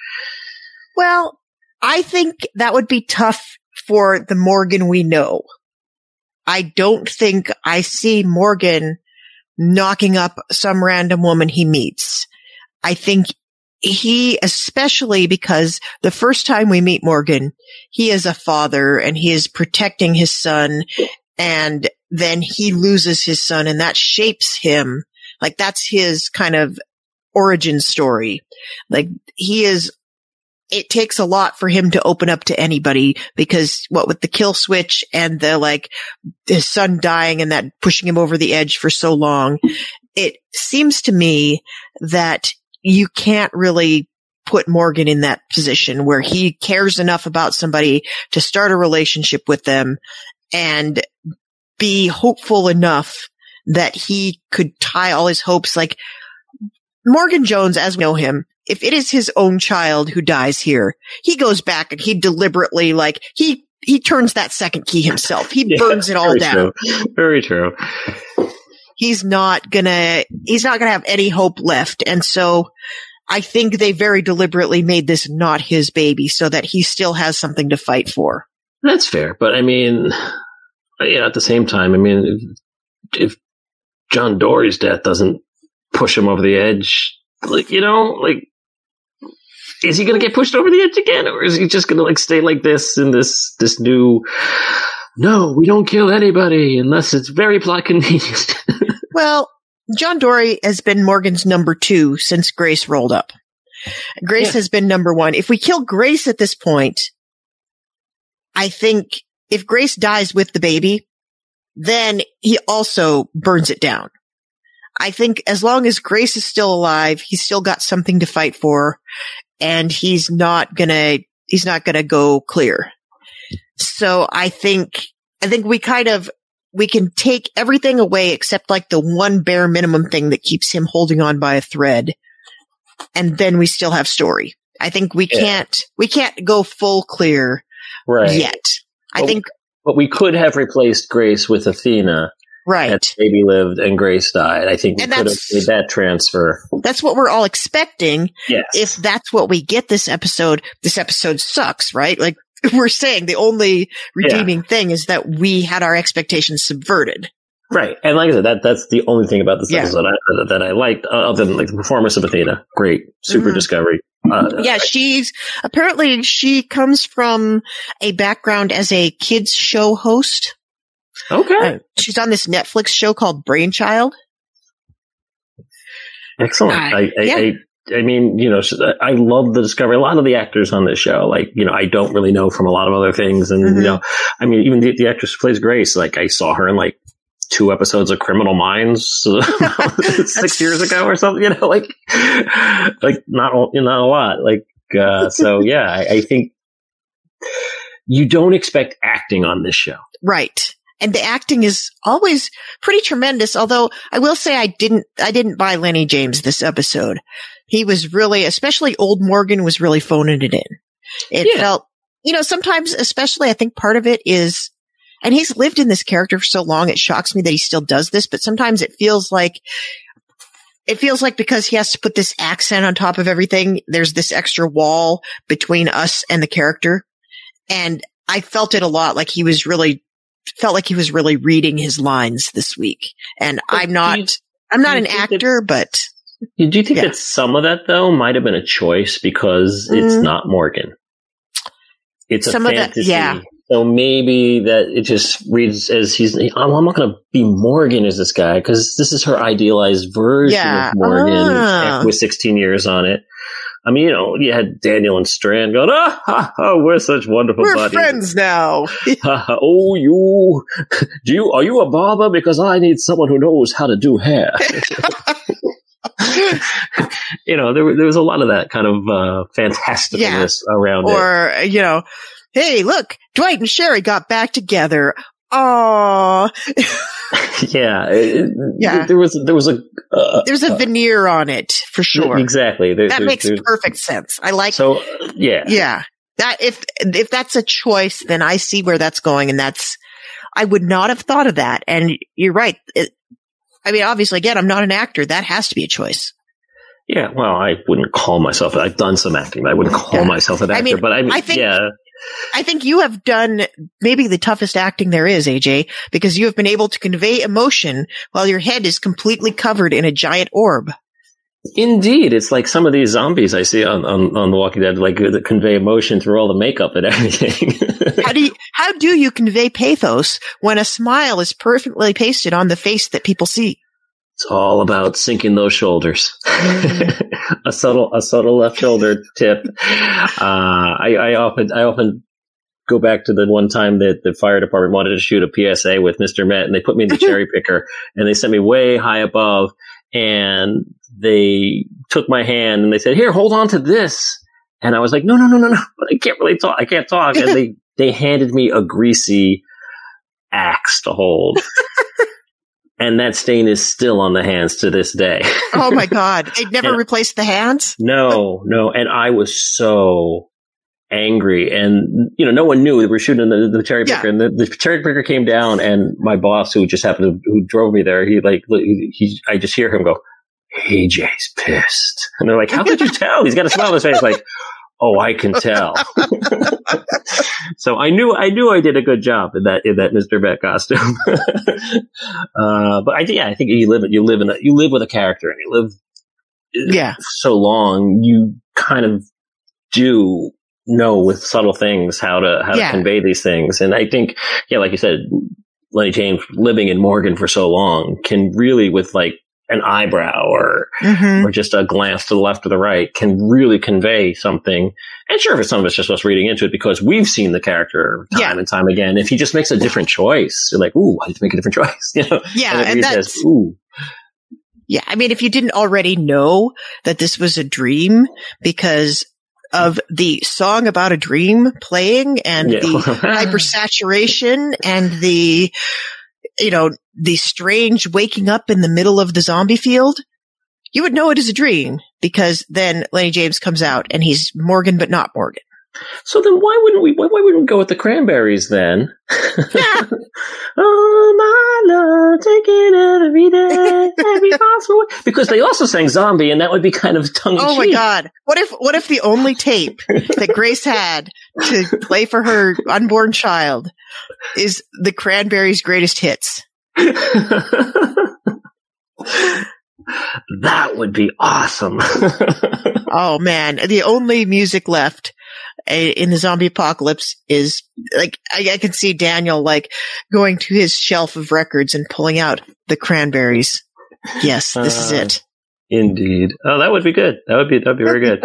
Well, I think that would be tough for the Morgan we know. I don't think I see Morgan knocking up some random woman he meets. I think he, especially because the first time we meet Morgan, he is a father and he is protecting his son, and then he loses his son, and that shapes him. Like, that's his kind of origin story. Like, it takes a lot for him to open up to anybody, because with the kill switch and his son dying and that pushing him over the edge for so long, it seems to me that you can't really put Morgan in that position where he cares enough about somebody to start a relationship with them and be hopeful enough that he could tie all his hopes. Like, Morgan Jones, as we know him, if it is his own child who dies here, he goes back and he deliberately, he turns that second key himself. He burns it all down. True. Very true. He's not gonna have any hope left. And so I think they very deliberately made this not his baby so that he still has something to fight for. That's fair. But I mean, at the same time, I mean, if John Dory's death doesn't push him over the edge, is he going to get pushed over the edge again? Or is he just going to stay like this in this new, no, we don't kill anybody unless it's very plot convenient? Well, John Dory has been Morgan's number 2 since Grace rolled up. Grace has been number 1. If we kill Grace at this point, I think if Grace dies with the baby, then he also burns it down. I think as long as Grace is still alive, he's still got something to fight for, and he's not gonna go clear. So I think we can take everything away except the one bare minimum thing that keeps him holding on by a thread. And then we still have story. I think we can't go full clear yet. But we could have replaced Grace with Athena. Right. And baby lived and Grace died. I think we could have made that transfer. That's what we're all expecting. Yes. If that's what we get this episode sucks, right? Like we're saying, the only redeeming thing is that we had our expectations subverted. Right. And like I said, that's the only thing about this episode that I liked, other than the performance of Athena. Great. Super discovery. She comes from a background as a kids show host. Okay. She's on this Netflix show called Brainchild. Excellent. I mean, I love the discovery. A lot of the actors on this show, I don't really know from a lot of other things. And, I mean, even the actress who plays Grace, I saw her in 2 episodes of Criminal Minds 6 years ago or something, like not a lot. So yeah, I think you don't expect acting on this show. Right. And the acting is always pretty tremendous. Although I will say I didn't buy Lenny James this episode. He was really, especially old Morgan was really phoning it in. It felt, sometimes, especially I think part of it is, and he's lived in this character for so long, it shocks me that he still does this, but sometimes it feels like because he has to put this accent on top of everything, there's this extra wall between us and the character. And I felt it a lot, like he was really reading his lines this week. And I'm not an actor, but. Do you think that some of that though might have been a choice because it's not Morgan? It's some a fantasy. So maybe that it just reads as I'm not going to be Morgan as this guy because this is her idealized version of Morgan with 16 years on it. I mean, you had Daniel and Strand going, we're such wonderful buddies. We're friends now. Are you a barber? Because I need someone who knows how to do hair. There was a lot of that kind of fantasticness around it. Or, hey, look, Dwight and Sherry got back together. Aww. There's a veneer on it for sure. Exactly. That makes perfect sense. I like. So yeah. That if that's a choice, then I see where that's going, and I would not have thought of that. And you're right. Obviously, again, I'm not an actor. That has to be a choice. Yeah. Well, I wouldn't call myself. I've done some acting, but I wouldn't call myself an actor. But I think you have done maybe the toughest acting there is, AJ, because you have been able to convey emotion while your head is completely covered in a giant orb. Indeed. It's like some of these zombies I see on The Walking Dead, that convey emotion through all the makeup and everything. How do you convey pathos when a smile is perfectly pasted on the face that people see? It's all about sinking those shoulders. A subtle left shoulder tip. I often go back to the one time that the fire department wanted to shoot a PSA with Mr. Met, and they put me in the cherry picker, and they sent me way high above, and they took my hand and they said, "Here, hold on to this." And I was like, no, but I can't really talk. I can't talk. And they handed me a greasy axe to hold. And that stain is still on the hands to this day. Oh my God. They'd never replaced the hands? No. And I was so angry. And, no one knew that we were shooting the cherry picker. And the cherry picker came down, and my boss, who drove me there, I just hear him go, "AJ's pissed." And they're like, "How could you tell?" He's got a smile on his face like, "Oh, I can tell." So I knew I did a good job in that Mr. Met costume. But I think you live with a character, and you live so long, you kind of do know with subtle things how to convey these things. And I think, like you said, Lenny James living in Morgan for so long can really, with like an eyebrow or just a glance to the left or the right, can really convey something. And sure, for some of us just us reading into it because we've seen the character time and time again. If he just makes a different choice, you're like, "Ooh, I have to make a different choice." And that's, ooh. Yeah. If you didn't already know that this was a dream because of the song about a dream playing and the hypersaturation and the strange waking up in the middle of the zombie field, you would know it is a dream because then Lenny James comes out and he's Morgan, but not Morgan. So then why wouldn't we go with the Cranberries then? Oh, my love, take it every day, every possible way. Because they also sang Zombie, and that would be kind of tongue-in-cheek. Oh my God. What if the only tape that Grace had to play for her unborn child is the Cranberries' greatest hits? That would be awesome. Oh man, the only music left in the zombie apocalypse is like I can see Daniel like going to his shelf of records and pulling out the Cranberries. Yes, this is it. Indeed. Oh, that would be good. That'd be very good.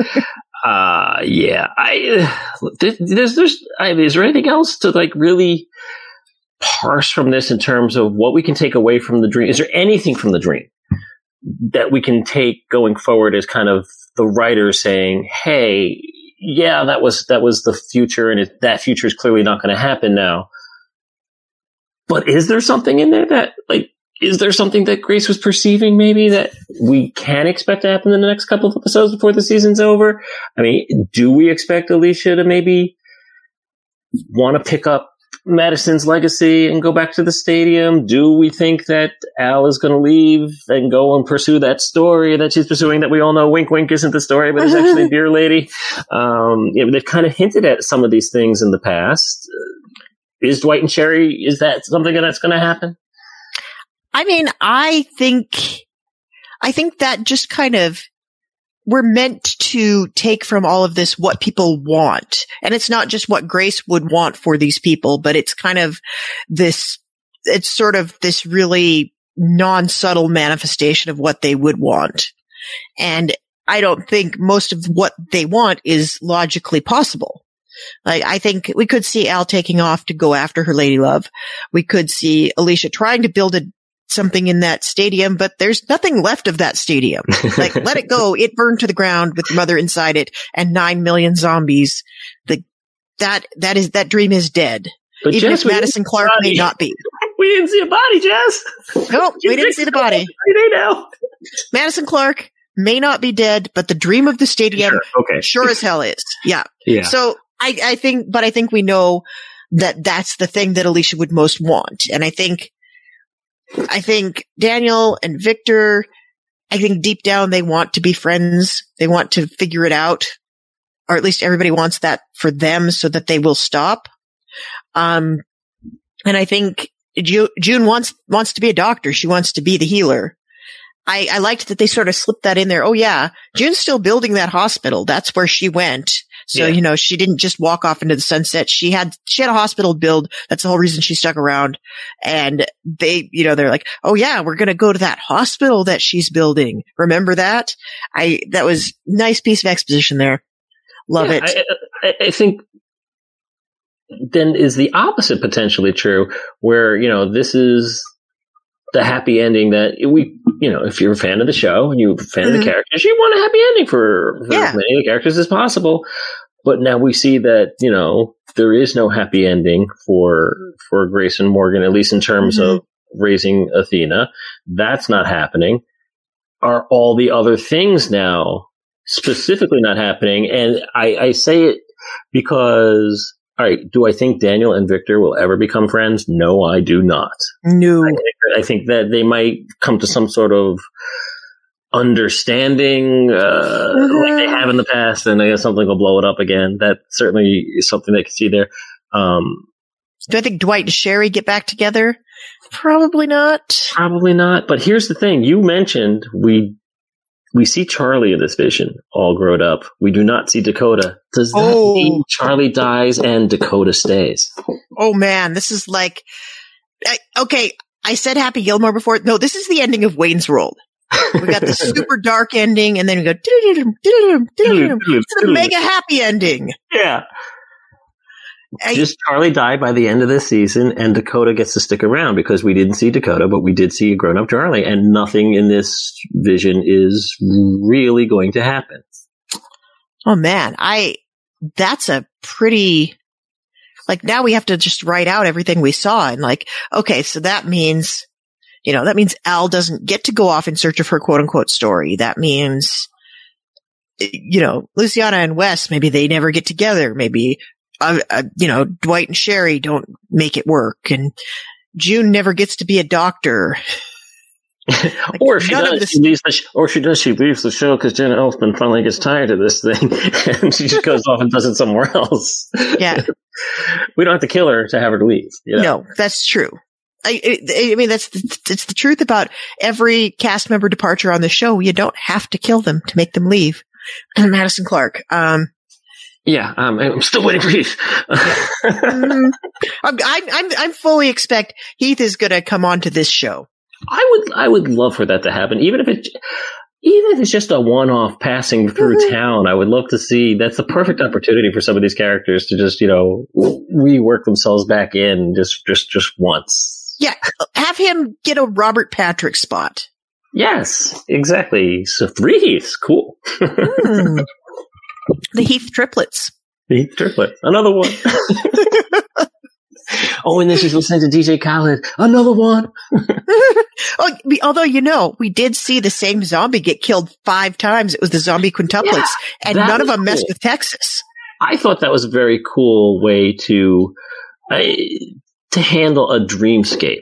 Yeah. Is there anything else to like really parse from this in terms of what we can take away from the dream? Is there anything from the dream that we can take going forward as kind of the writer saying, hey, yeah, that was the future, and that future is clearly not going to happen now. But is there something in there that, like, is there something that Grace was perceiving maybe that we can expect to happen in the next couple of episodes before the season's over? I mean, do we expect Alicia to maybe want to pick up Madison's legacy and go back to the stadium? Do we think that Al is going to leave and go and pursue that story that she's pursuing that we all know, wink, wink, isn't the story, but is actually Beer Lady? They've kind of hinted at some of these things in the past. Is Dwight and Sherry, is that something that's going to happen? I mean, I think that just kind of, we're meant to take from all of this what people want. And it's not just what Grace would want for these people, but it's kind of it's sort of this really non-subtle manifestation of what they would want. And I don't think most of what they want is logically possible. Like, I think we could see Al taking off to go after her lady love. We could see Alicia trying to build something in that stadium, but there's nothing left of that stadium. Like, let it go. It burned to the ground with your mother inside it and 9 million zombies. That dream is dead. But even Jess, if Madison Clark may not be. We didn't see a body, Jess. Nope, we didn't see the body. Madison Clark may not be dead, but the dream of the stadium sure as hell is. Yeah. So I think we know that that's the thing that Alicia would most want. And I think Daniel and Victor, I think deep down they want to be friends. They want to figure it out, or at least everybody wants that for them so that they will stop. And I think June wants to be a doctor. She wants to be the healer. I liked that they sort of slipped that in there. Oh yeah, June's still building that hospital. That's where she went. So, she didn't just walk off into the sunset. She had a hospital build. That's the whole reason she stuck around. And they're like, oh yeah, we're going to go to that hospital that she's building. Remember that? That was nice piece of exposition there. Love it. I think then is the opposite potentially true, where, this is the happy ending that if you're a fan of the show and you're a fan of the characters, you want a happy ending for as many of the characters as possible. But now we see that, there is no happy ending for Grace and Morgan, at least in terms of raising Athena. That's not happening. Are all the other things now specifically not happening? And I say it because, all right, do I think Daniel and Victor will ever become friends? No, I do not. No. I think that they might come to some sort of understanding like they have in the past, and I guess something will blow it up again. That certainly is something they can see there. Do I think Dwight and Sherry get back together? Probably not. Probably not. But here's the thing. You mentioned we see Charlie in this vision, all grown up. We do not see Dakota. Does that mean Charlie dies and Dakota stays? Oh man, this is like, okay, I said Happy Gilmore before. No, this is the ending of Wayne's World. We got the super dark ending, and then we go, it's a mega happy ending. Yeah. Does Charlie die by the end of this season, and Dakota gets to stick around? Because we didn't see Dakota, but we did see a grown-up Charlie, and nothing in this vision is really going to happen. Oh man, that's a pretty, like, now we have to just write out everything we saw, and like, okay, so that means Al doesn't get to go off in search of her quote-unquote story. That means, Luciana and Wes, maybe they never get together. Maybe, Dwight and Sherry don't make it work, and June never gets to be a doctor. Like, or she leaves the show because Jenna Elfman finally gets tired of this thing, and she just goes off and does it somewhere else. Yeah. We don't have to kill her to have her to leave. No, that's true. I mean, it's the truth about every cast member departure on the show. You don't have to kill them to make them leave. Madison Clark. I'm still waiting for Heath. I'm fully expect Heath is going to come onto this show. I would love for that to happen, even if even if it's just a one-off passing through town, I would love to see. That's the perfect opportunity for some of these characters to just, rework themselves back in just once. Yeah, have him get a Robert Patrick spot. Yes, exactly. So 3 Heaths, cool. The Heath triplets. The Heath triplet, another one. Oh, and then she's listening to DJ Khaled. Another one. Although, we did see the same zombie get killed 5 times. It was the zombie quintuplets, and none of them messed with Texas. I thought that was a very cool way to handle a dreamscape.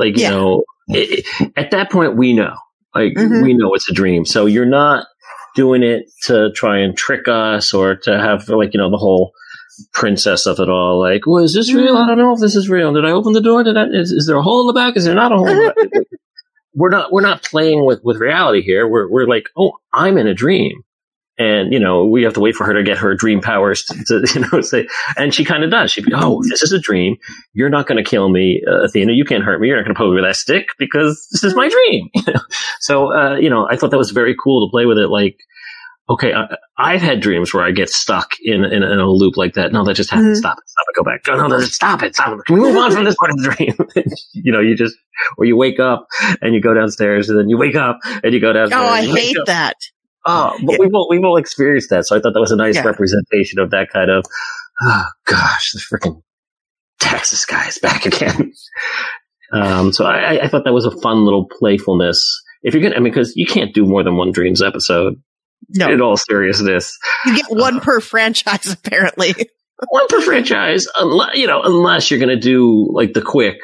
At that point, we know. We know it's a dream. So you're not doing it to try and trick us or to have, the whole princess of it all. Well, is this real? I don't know if this is real. Did I open the door? Is there a hole in the back? Is there not a hole in the back? We're not playing with reality here. We're like, oh, I'm in a dream. And, we have to wait for her to get her dream powers to say, and she kind of does. She'd be, oh, this is a dream. You're not going to kill me, Athena. You can't hurt me. You're not going to poke me with that stick because this is my dream. So, I thought that was very cool to play with it. Okay, I've had dreams where I get stuck in a loop like that. No, that just happened. Stop it, go back. No, stop it. Can we move on from this part of the dream? Or you wake up and you go downstairs and then you wake up and you go downstairs. Oh, I hate that. Oh, but we've all experienced that. So I thought that was a nice representation of that kind of, oh gosh, the freaking Texas guy is back again. So I thought that was a fun little playfulness. If you're gonna, because you can't do more than one Dreams episode. No. In all seriousness. You get one per franchise, apparently. One per franchise, unless you're going to do the quick,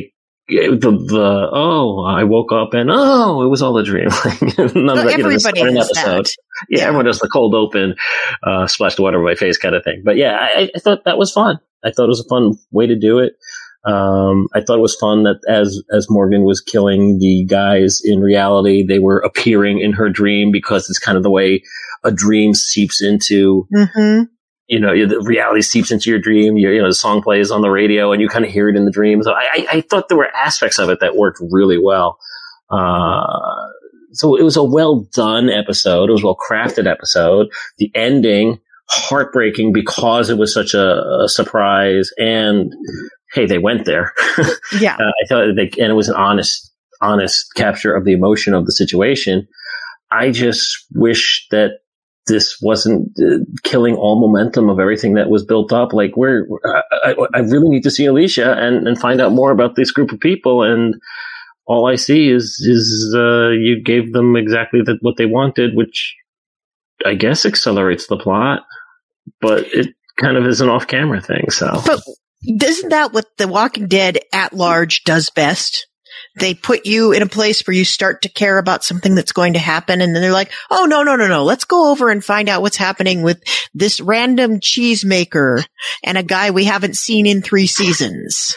I woke up and, it was all a dream. None of that, everybody does episode. That. Yeah, everyone does the cold open, splash the water on my face kind of thing. But yeah, I thought that was fun. I thought it was a fun way to do it. I thought it was fun that as Morgan was killing the guys in reality, they were appearing in her dream because it's kind of the way a dream seeps into, the reality seeps into your dream. The song plays on the radio and you kind of hear it in the dream. So I thought there were aspects of it that worked really well. So it was a well done episode. It was a well crafted episode. The ending, heartbreaking because it was such a surprise and, hey, they went there. Yeah. I thought and it was an honest capture of the emotion of the situation. I just wish that this wasn't killing all momentum of everything that was built up. I really need to see Alicia and find out more about this group of people. And all I see is you gave them exactly what they wanted, which I guess accelerates the plot, but it kind of is an off-camera thing. So. But isn't that what The Walking Dead at large does best? They put you in a place where you start to care about something that's going to happen, and then they're like, oh, no. Let's go over and find out what's happening with this random cheesemaker and a guy we haven't seen in 3 seasons.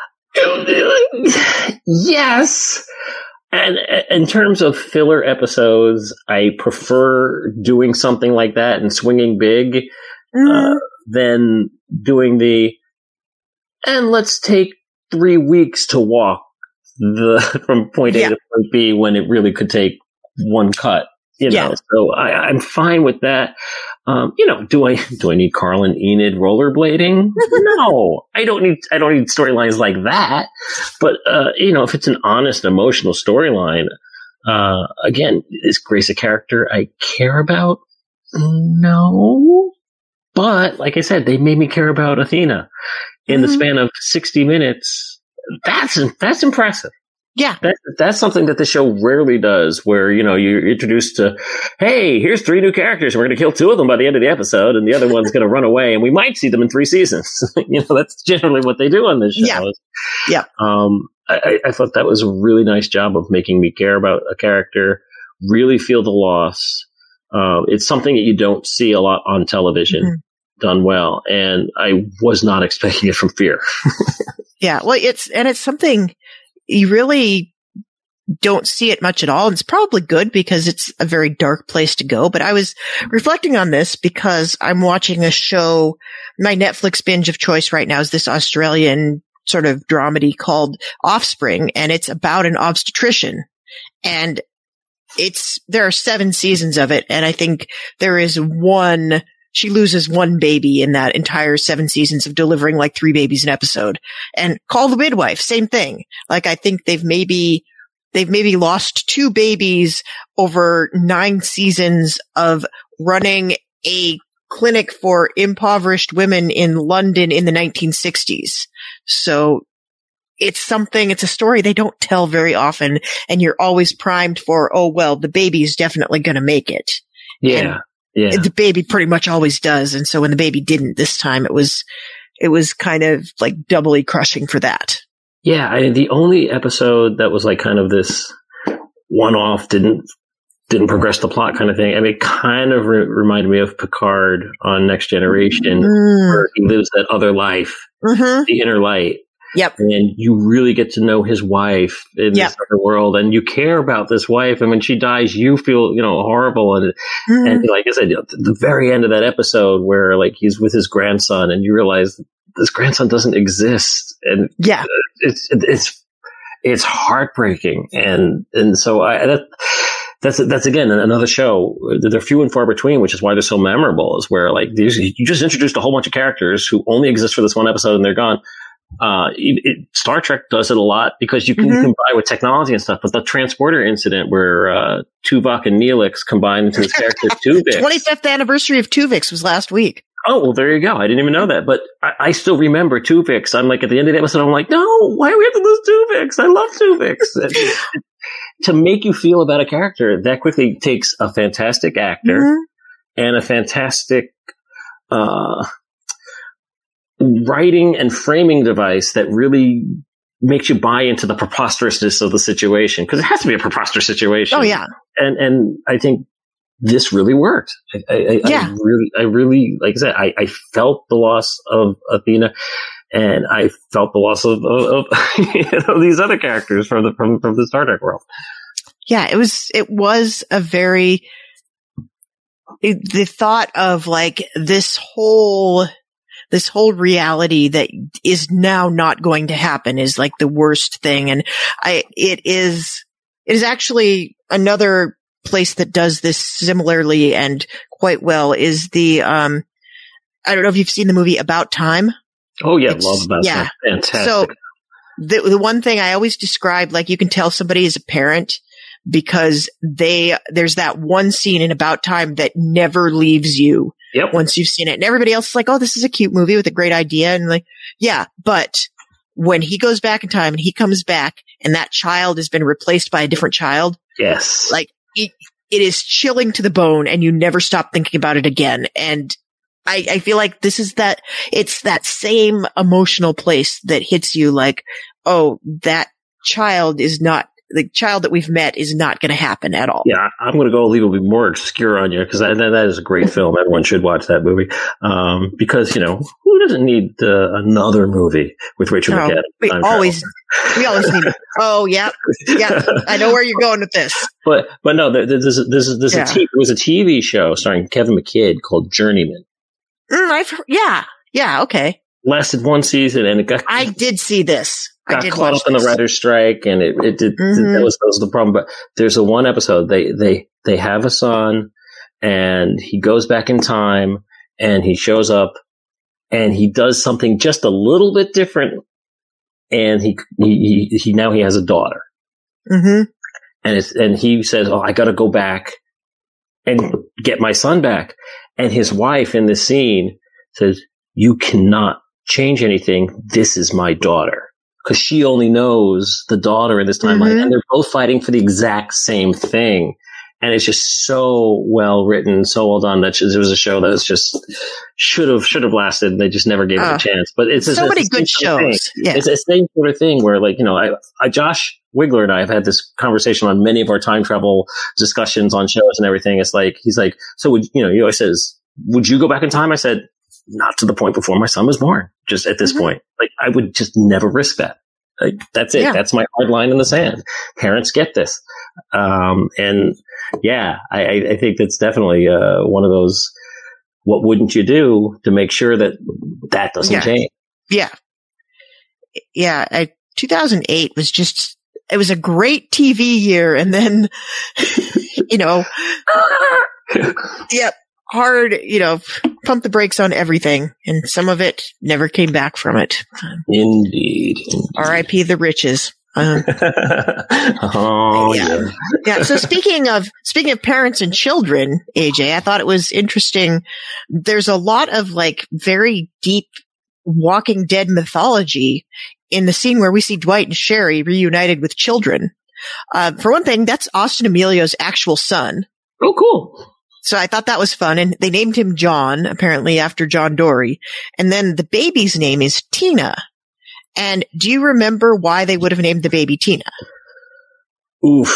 Yes. And in terms of filler episodes, I prefer doing something like that and swinging big than doing and let's take 3 weeks to walk from point A to point B when it really could take one cut. So I'm fine with that. Do I need Carl and Enid rollerblading? No, I don't need storylines like that. But, if it's an honest, emotional storyline, again, is Grace a character I care about? No. But like I said, they made me care about Athena in the span of 60 minutes. That's impressive. Yeah. That's something that the show rarely does, where, you're introduced to, hey, here's 3 new characters. And we're going to kill 2 of them by the end of the episode, and the other one's going to run away, and we might see them in 3 seasons. That's generally what they do on this show. Yeah. I thought that was a really nice job of making me care about a character, really feel the loss. It's something that you don't see a lot on television done well, and I was not expecting it from Fear. Yeah. Well, it's something you really don't see it much at all. And it's probably good because it's a very dark place to go. But I was reflecting on this because I'm watching a show. My Netflix binge of choice right now is this Australian sort of dramedy called Offspring, and it's about an obstetrician. And there are 7 seasons of it, and I think there is she loses one baby in that entire 7 seasons of delivering like 3 babies an episode. And Call the Midwife, same thing. Like, I think they've maybe lost 2 babies over 9 seasons of running a clinic for impoverished women in London in the 1960s. So it's a story they don't tell very often, and you're always primed for, oh, well, the baby's definitely going to make it. Yeah. And the baby pretty much always does. And so when the baby didn't this time, it was kind of like doubly crushing for that. Yeah. I mean, the only episode that was like kind of this one-off, didn't progress the plot kind of thing. I mean, it kind of reminded me of Picard on Next Generation, where he lives that other life, the inner light. Yep. And you really get to know his wife in this other world, and you care about this wife. And when she dies, you feel, horrible. And like I said, the very end of that episode where like he's with his grandson and you realize this grandson doesn't exist. And it's heartbreaking. And so that's again another show. They're few and far between, which is why they're so memorable, is where like you just introduced a whole bunch of characters who only exist for this one episode and they're gone. Star Trek does it a lot because you can buy with technology and stuff, but the transporter incident where Tuvok and Neelix combined into this character Tuvix. 25th anniversary of Tuvix was last week. Oh, well, there you go. I didn't even know that, but I still remember Tuvix. I'm like, at the end of the episode, I'm like, no, why do we have to lose Tuvix? I love Tuvix. To make you feel about a character that quickly takes a fantastic actor and a fantastic writing and framing device that really makes you buy into the preposterousness of the situation, because it has to be a preposterous situation. Oh yeah, and I think this really worked. I really, like I said, I felt the loss of Athena, and I felt the loss of these other characters from the Star Trek world. Yeah, it was a very the thought of like this whole reality that is now not going to happen is like the worst thing. And it is actually another place that does this similarly and quite well is the, I don't know if you've seen the movie About Time. Oh yeah. Love About Time. Fantastic. So the one thing I always describe, like you can tell somebody is a parent because there's that one scene in About Time that never leaves you. Yep. Once you've seen it, and everybody else is like, oh, this is a cute movie with a great idea. And like, yeah, but when he goes back in time and he comes back and that child has been replaced by a different child. Yes. Like it is chilling to the bone and you never stop thinking about it again. And I feel like it's that same emotional place that hits you like, oh, that child is not, the child that we've met is not going to happen at all. Yeah, I'm going to go a little bit more obscure on you because that is a great film. Everyone should watch that movie because who doesn't need another movie with Rachel McAdams? We always need. Oh yeah. I know where you're going with this. But no, it was a TV show starring Kevin McKidd called Journeyman. Okay. Lasted 1 season and I did see this. Got caught up in the writer's strike, and it that was the problem. But there's one episode they have a son, and he goes back in time, and he shows up, and he does something just a little bit different, and he now he has a daughter, and he says, "Oh, I got to go back and get my son back," and his wife in the scene says, "You cannot change anything. This is my daughter." Because she only knows the daughter in this timeline, and they're both fighting for the exact same thing. And it's just so well written, so well done that it was a show that was just should have lasted. And they just never gave it a chance. But it's so many good shows. Yeah. It's the same sort of thing where, like, Josh Wigler and I have had this conversation on many of our time travel discussions on shows and everything. It's like he's like, so would he always says, would you go back in time? I said, not to the point before my son was born. Just at this point, like I would just never risk that. Like, that's it. Yeah. That's my hard line in the sand. Parents get this. And yeah, I think that's definitely, one of those, what wouldn't you do to make sure that doesn't change? Yeah. Yeah. 2008 was it was a great TV year. And then Yep. Hard, pump the brakes on everything. And some of it never came back from it. Indeed. R.I.P. the riches. Oh, yeah. Yeah. So speaking of parents and children, AJ, I thought it was interesting. There's a lot of very deep Walking Dead mythology in the scene where we see Dwight and Sherry reunited with children. For one thing, that's Austin Emilio's actual son. Oh, cool. So I thought that was fun. And they named him John, apparently after John Dory. And then the baby's name is Tina. And do you remember why they would have named the baby Tina? Oof.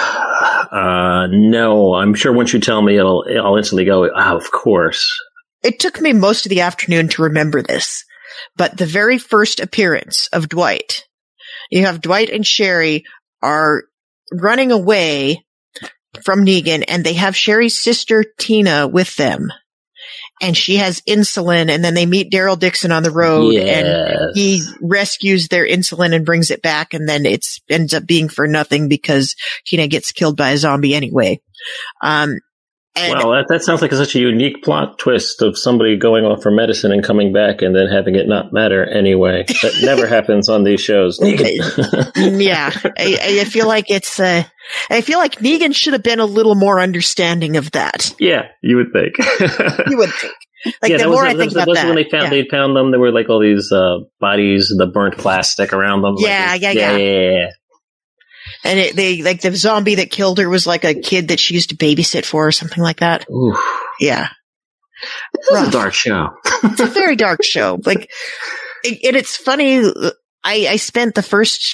No, I'm sure once you tell me, I'll instantly go, of course. It took me most of the afternoon to remember this. But the very first appearance of Dwight, you have Dwight and Sherry are running away from Negan, and they have Sherry's sister Tina with them. And she has insulin, and then they meet Daryl Dixon on the road, and he rescues their insulin and brings it back, and then it ends up being for nothing because Tina gets killed by a zombie anyway. Well, that sounds like such a unique plot twist of somebody going off for medicine and coming back and then having it not matter anyway. That never happens on these shows. Yeah, I feel like I feel like Negan should have been a little more understanding of that. Yeah, you would think. You would think. The more I think about that. When they found them, there were all these bodies, the burnt plastic around them. Yeah. And the zombie that killed her was a kid that she used to babysit for or something like that. Oof. Yeah. This is a dark show. It's a very dark show. And it's funny. I spent the first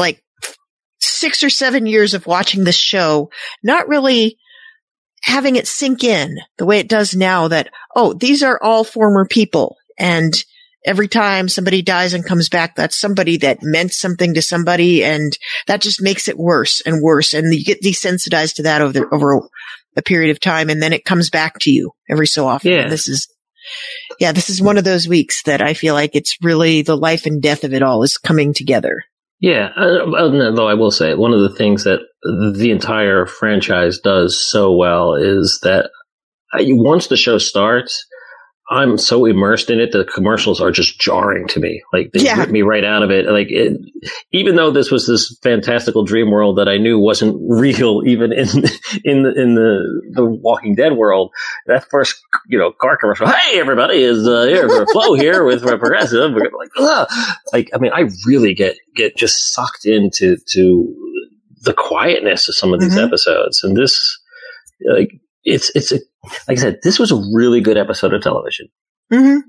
6 or 7 years of watching this show not really having it sink in the way it does now that, these are all former people. And every time somebody dies and comes back, that's somebody that meant something to somebody, and that just makes it worse and worse. And you get desensitized to that over a period of time, and then it comes back to you every so often. Yeah. This is one of those weeks that I feel like it's really the life and death of it all is coming together. Yeah, though I will say one of the things that the entire franchise does so well is that once the show starts, I'm so immersed in it that the commercials are just jarring to me. They rip me right out of it. Even though this was this fantastical dream world that I knew wasn't real, even in the Walking Dead world, that first car commercial, hey everybody, is here for Flo here with Progressive. I really get just sucked into the quietness of some of these episodes, and this it's like I said, this was a really good episode of television. Mm-hmm.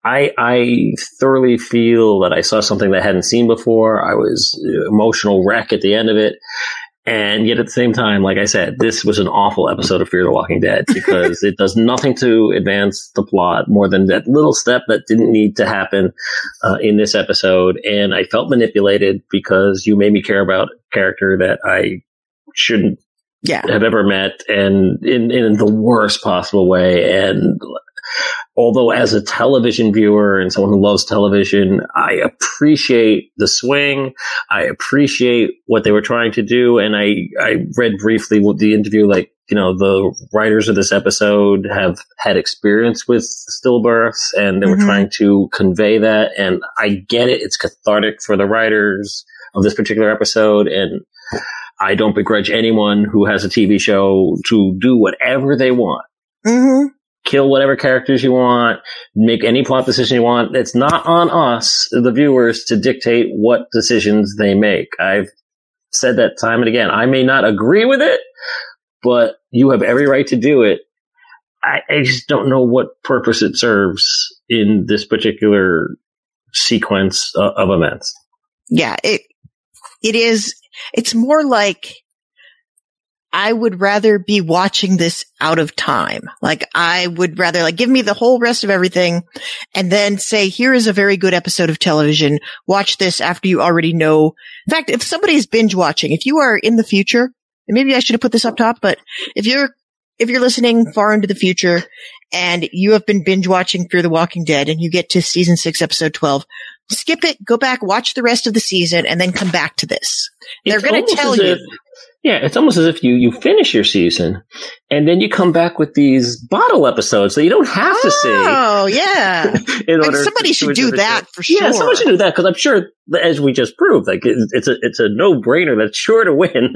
I thoroughly feel that I saw something that I hadn't seen before. I was emotional wreck at the end of it. And yet at the same time, like I said, this was an awful episode of Fear the Walking Dead because it does nothing to advance the plot more than that little step that didn't need to happen in this episode. And I felt manipulated because you made me care about a character that I shouldn't have ever met, and in the worst possible way. And although as a television viewer and someone who loves television, I appreciate the swing. I appreciate what they were trying to do. And I read briefly what the interview, the writers of this episode have had experience with stillbirths, and they were trying to convey that. And I get it. It's cathartic for the writers of this particular episode. And I don't begrudge anyone who has a TV show to do whatever they want. Mm-hmm. Kill whatever characters you want, make any plot decision you want. It's not on us, the viewers, to dictate what decisions they make. I've said that time and again. I may not agree with it, but you have every right to do it. I just don't know what purpose it serves in this particular sequence of events. Yeah, it is. It's more like I would rather be watching this out of time. I would rather give me the whole rest of everything and then say, here is a very good episode of television. Watch this after you already know. In fact, if somebody's binge watching, if you are in the future, and maybe I should have put this up top, but if you're listening far into the future and you have been binge watching Fear the Walking Dead and you get to season 6, episode 12, skip it, go back, watch the rest of the season, and then come back to this. They're It's going to almost tell as you. if- Yeah, it's almost as if you finish your season and then you come back with these bottle episodes that you don't have to see. Oh, yeah. In Like, order somebody to should enjoy do the that show. for sure. Yeah, someone should do that because I'm sure, as we just proved, like it's a no-brainer that's sure to win.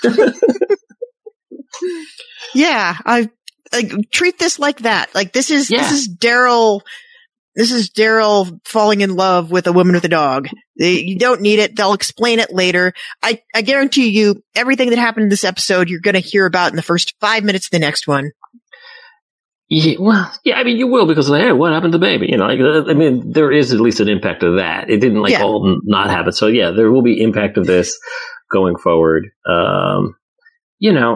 Yeah, I like treat this like that. Like this is Daryl. This is Daryl falling in love with a woman with a dog. You don't need it. They'll explain it later. I guarantee you, everything that happened in this episode, you're going to hear about in the first 5 minutes of the next one. Yeah, well, yeah, I mean, you will because, like, hey, what happened to the baby? You know, like, I mean, there is at least an impact of that. It didn't all not happen. So yeah, there will be impact of this going forward. You know,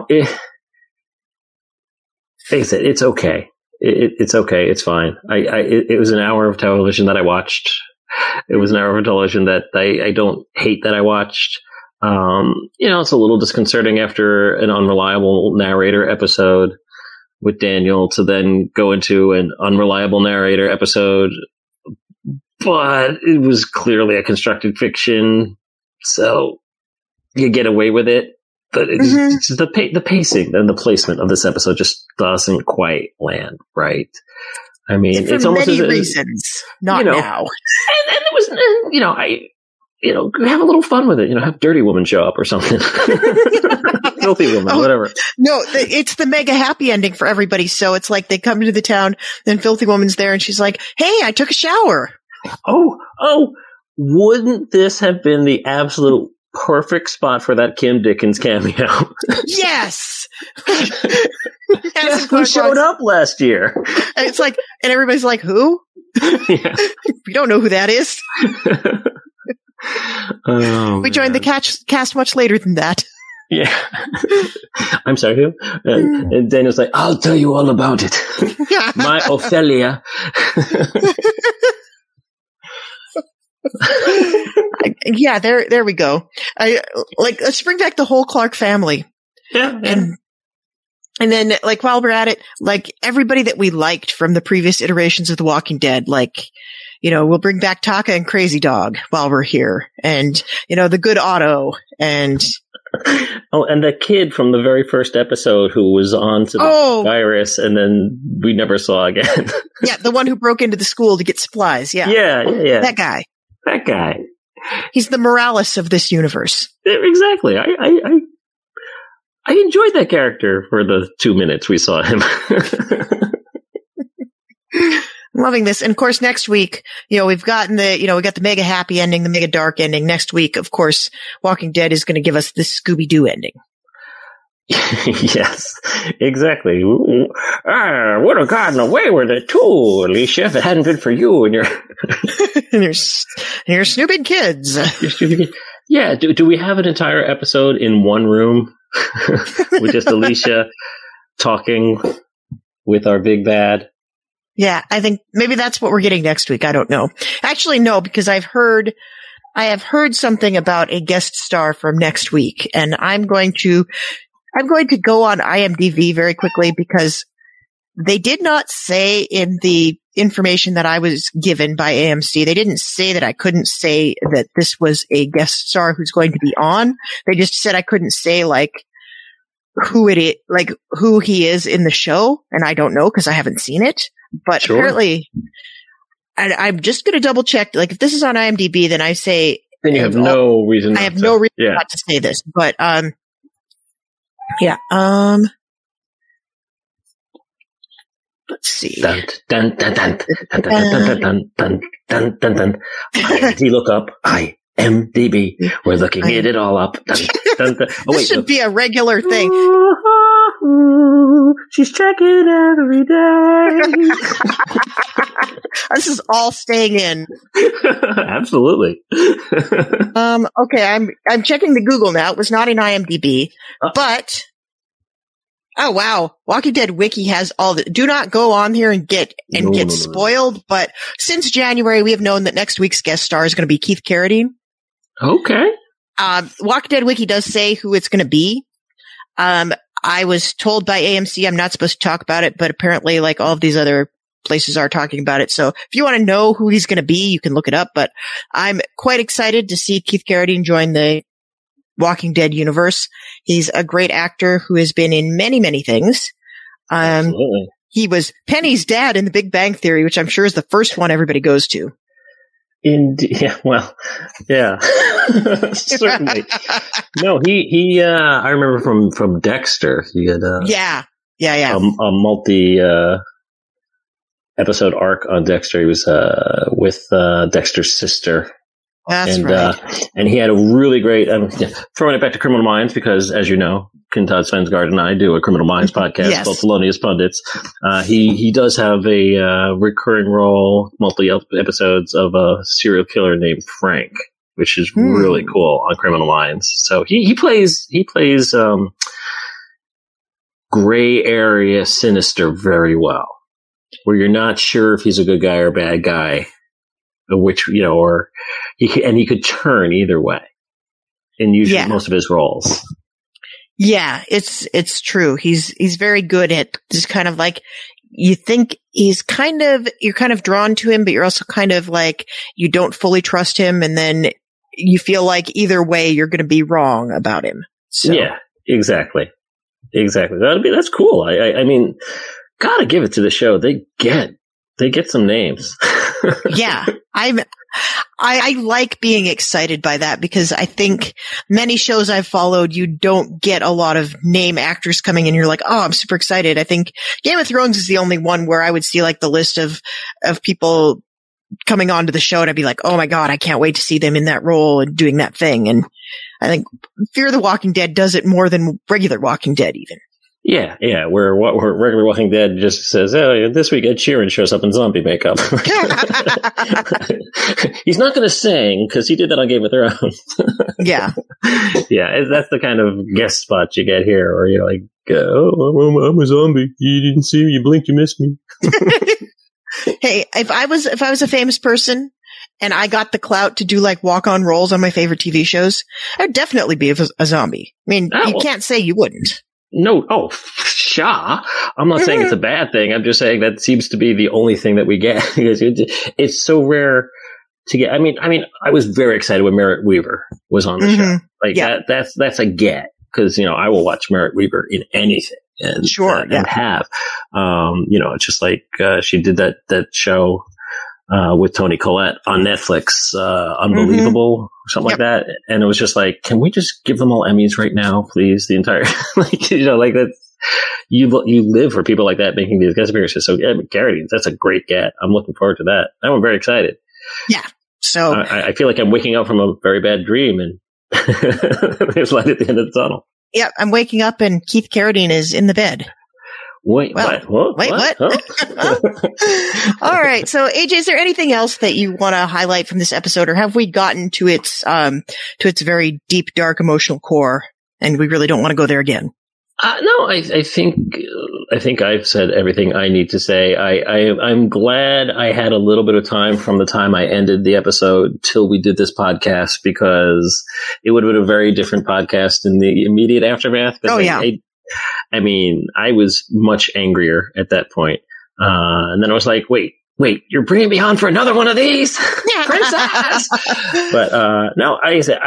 face it, it's okay. It's okay. It's fine. It was an hour of television that I watched. It was an hour of television that I don't hate that I watched. You know, it's a little disconcerting after an unreliable narrator episode with Daniel to then go into an unreliable narrator episode, but it was clearly a constructed fiction. So you get away with it. But it's the pacing and the placement of this episode just doesn't quite land right. I mean, For it's almost many as reasons, not you know, now. And it was, you know, have a little fun with it. You know, have Dirty Woman show up or something, Filthy Woman, whatever. No, it's the mega happy ending for everybody. So it's like they come into the town, then Filthy Woman's there, and she's like, "Hey, I took a shower." Oh, wouldn't this have been the absolute perfect spot for that Kim Dickens cameo? Yes. Guess who showed up last year? And it's like, and everybody's like, "Who?" Yeah. We don't know who that is. Oh, We joined the cast much later than that. Yeah. I'm sorry, who? And Daniel's like, I'll tell you all about it. My Ophelia. Yeah, there we go. Let's bring back the whole Clark family. Yeah. And then, like, while we're at it, like, everybody that we liked from the previous iterations of The Walking Dead, like, you know, we'll bring back Taka and Crazy Dog while we're here. And, you know, the good Otto and... Oh, and the kid from the very first episode who was on to the virus and then we never saw again. Yeah, the one who broke into the school to get supplies. Yeah. Yeah. That guy. He's the Morales of this universe. Exactly. I enjoyed that character for the 2 minutes we saw him. Loving this. And of course, next week, you know, we got the mega happy ending, the mega dark ending. Next week, of course, Walking Dead is going to give us this Scooby-Doo ending. Yes, exactly. Would have gotten away with it too, Alicia, if it hadn't been for you and your your snooping kids. Yeah. Do we have an entire episode in one room with just Alicia talking with our big bad? Yeah, I think maybe that's what we're getting next week. I don't know. Actually, no, because I have heard something about a guest star from next week, and I'm going to go on IMDb very quickly because they did not say in the information that I was given by AMC, they didn't say that I couldn't say that this was a guest star who's going to be on. They just said I couldn't say like who it is, like who he is in the show, and I don't know because I haven't seen it. But apparently, I'm just going to double check. Like, if this is on IMDb, then I say. Then you have no reason. I have no reason not to say this. But yeah. Let's see. Dun dun dun dun dun dun dun dun dun dun dun. IMDb look up. IMDb. We're looking it all up. Dun, dun, dun. Oh, this should be a regular thing. She's checking every day. This is all staying in. Absolutely. Okay, I'm checking the Google now. It was not in IMDb, but oh wow, Walking Dead Wiki has all the. Do not go on here and get spoiled. But since January, we have known that next week's guest star is going to be Keith Carradine. Okay. Walking Dead Wiki does say who it's going to be. I was told by AMC I'm not supposed to talk about it, but apparently, like all of these other places are talking about it. So if you want to know who he's going to be, you can look it up. But I'm quite excited to see Keith Carradine join the Walking Dead universe. He's a great actor who has been in many, many things. Absolutely. He was Penny's dad in The Big Bang Theory, which I'm sure is the first one everybody goes to. Yeah, well, yeah, certainly. No, he. I remember from Dexter. He had yeah. a multi episode arc on Dexter. He was with Dexter's sister. That's right. And he had a really great, throwing it back to Criminal Minds, because as you know, Todd Svensgaard and I do a Criminal Minds podcast Yes. called Felonious Pundits. He does have a recurring role, multi episodes of a serial killer named Frank, which is really cool on Criminal Minds. So he plays gray area sinister very well, where you're not sure if he's a good guy or a bad guy. Which, or he could turn either way in usually most of his roles. Yeah, it's true. He's very good at just kind of like, you think you're kind of drawn to him, but you're also kind of like, you don't fully trust him. And then you feel like either way, you're going to be wrong about him. So. Yeah, exactly. That's cool. I mean, gotta give it to the show. They get some names. Yeah, I like being excited by that, because I think many shows I've followed, you don't get a lot of name actors coming in. You're like, oh, I'm super excited. I think Game of Thrones is the only one where I would see like the list of people coming onto the show and I'd be like, oh my God, I can't wait to see them in that role and doing that thing. And I think Fear the Walking Dead does it more than regular Walking Dead even. Yeah. Where regular Walking Dead just says, "Oh, this week Ed Sheeran shows up in zombie makeup." He's not going to sing because he did that on Game of Thrones. Yeah, that's the kind of guest spot you get here, or you're like, "Oh, I'm a zombie. You didn't see me. You blinked, you missed me." Hey, if I was a famous person and I got the clout to do like walk-on roles on my favorite TV shows, I'd definitely be a zombie. I mean, you can't say you wouldn't. No, Shaw. I'm not saying it's a bad thing. I'm just saying that seems to be the only thing that we get, because it's so rare to get. I mean, I was very excited when Merritt Weaver was on the show. Like that's a get, because I will watch Merritt Weaver in anything, and and have. It's just like she did that show with Toni Collette on Netflix, Unbelievable, or something like that. And it was just like, can we just give them all Emmys right now, please? The entire, like that's, you live for people like that making these guest appearances. So Carradine, that's a great get. I'm looking forward to that. I'm very excited. Yeah. So I feel like I'm waking up from a very bad dream, and there's light at the end of the tunnel. Yeah. I'm waking up and Keith Carradine is in the bed. Wait, what? Huh? All right. So, AJ, is there anything else that you want to highlight from this episode, or have we gotten to its very deep, dark, emotional core, and we really don't want to go there again? No, I think I've said everything I need to say. I'm glad I had a little bit of time from the time I ended the episode till we did this podcast, because it would have been a very different podcast in the immediate aftermath. Oh, yeah. I mean, I was much angrier at that point. And then I was like, wait, you're bringing me on for another one of these? Princess! But, no, I said,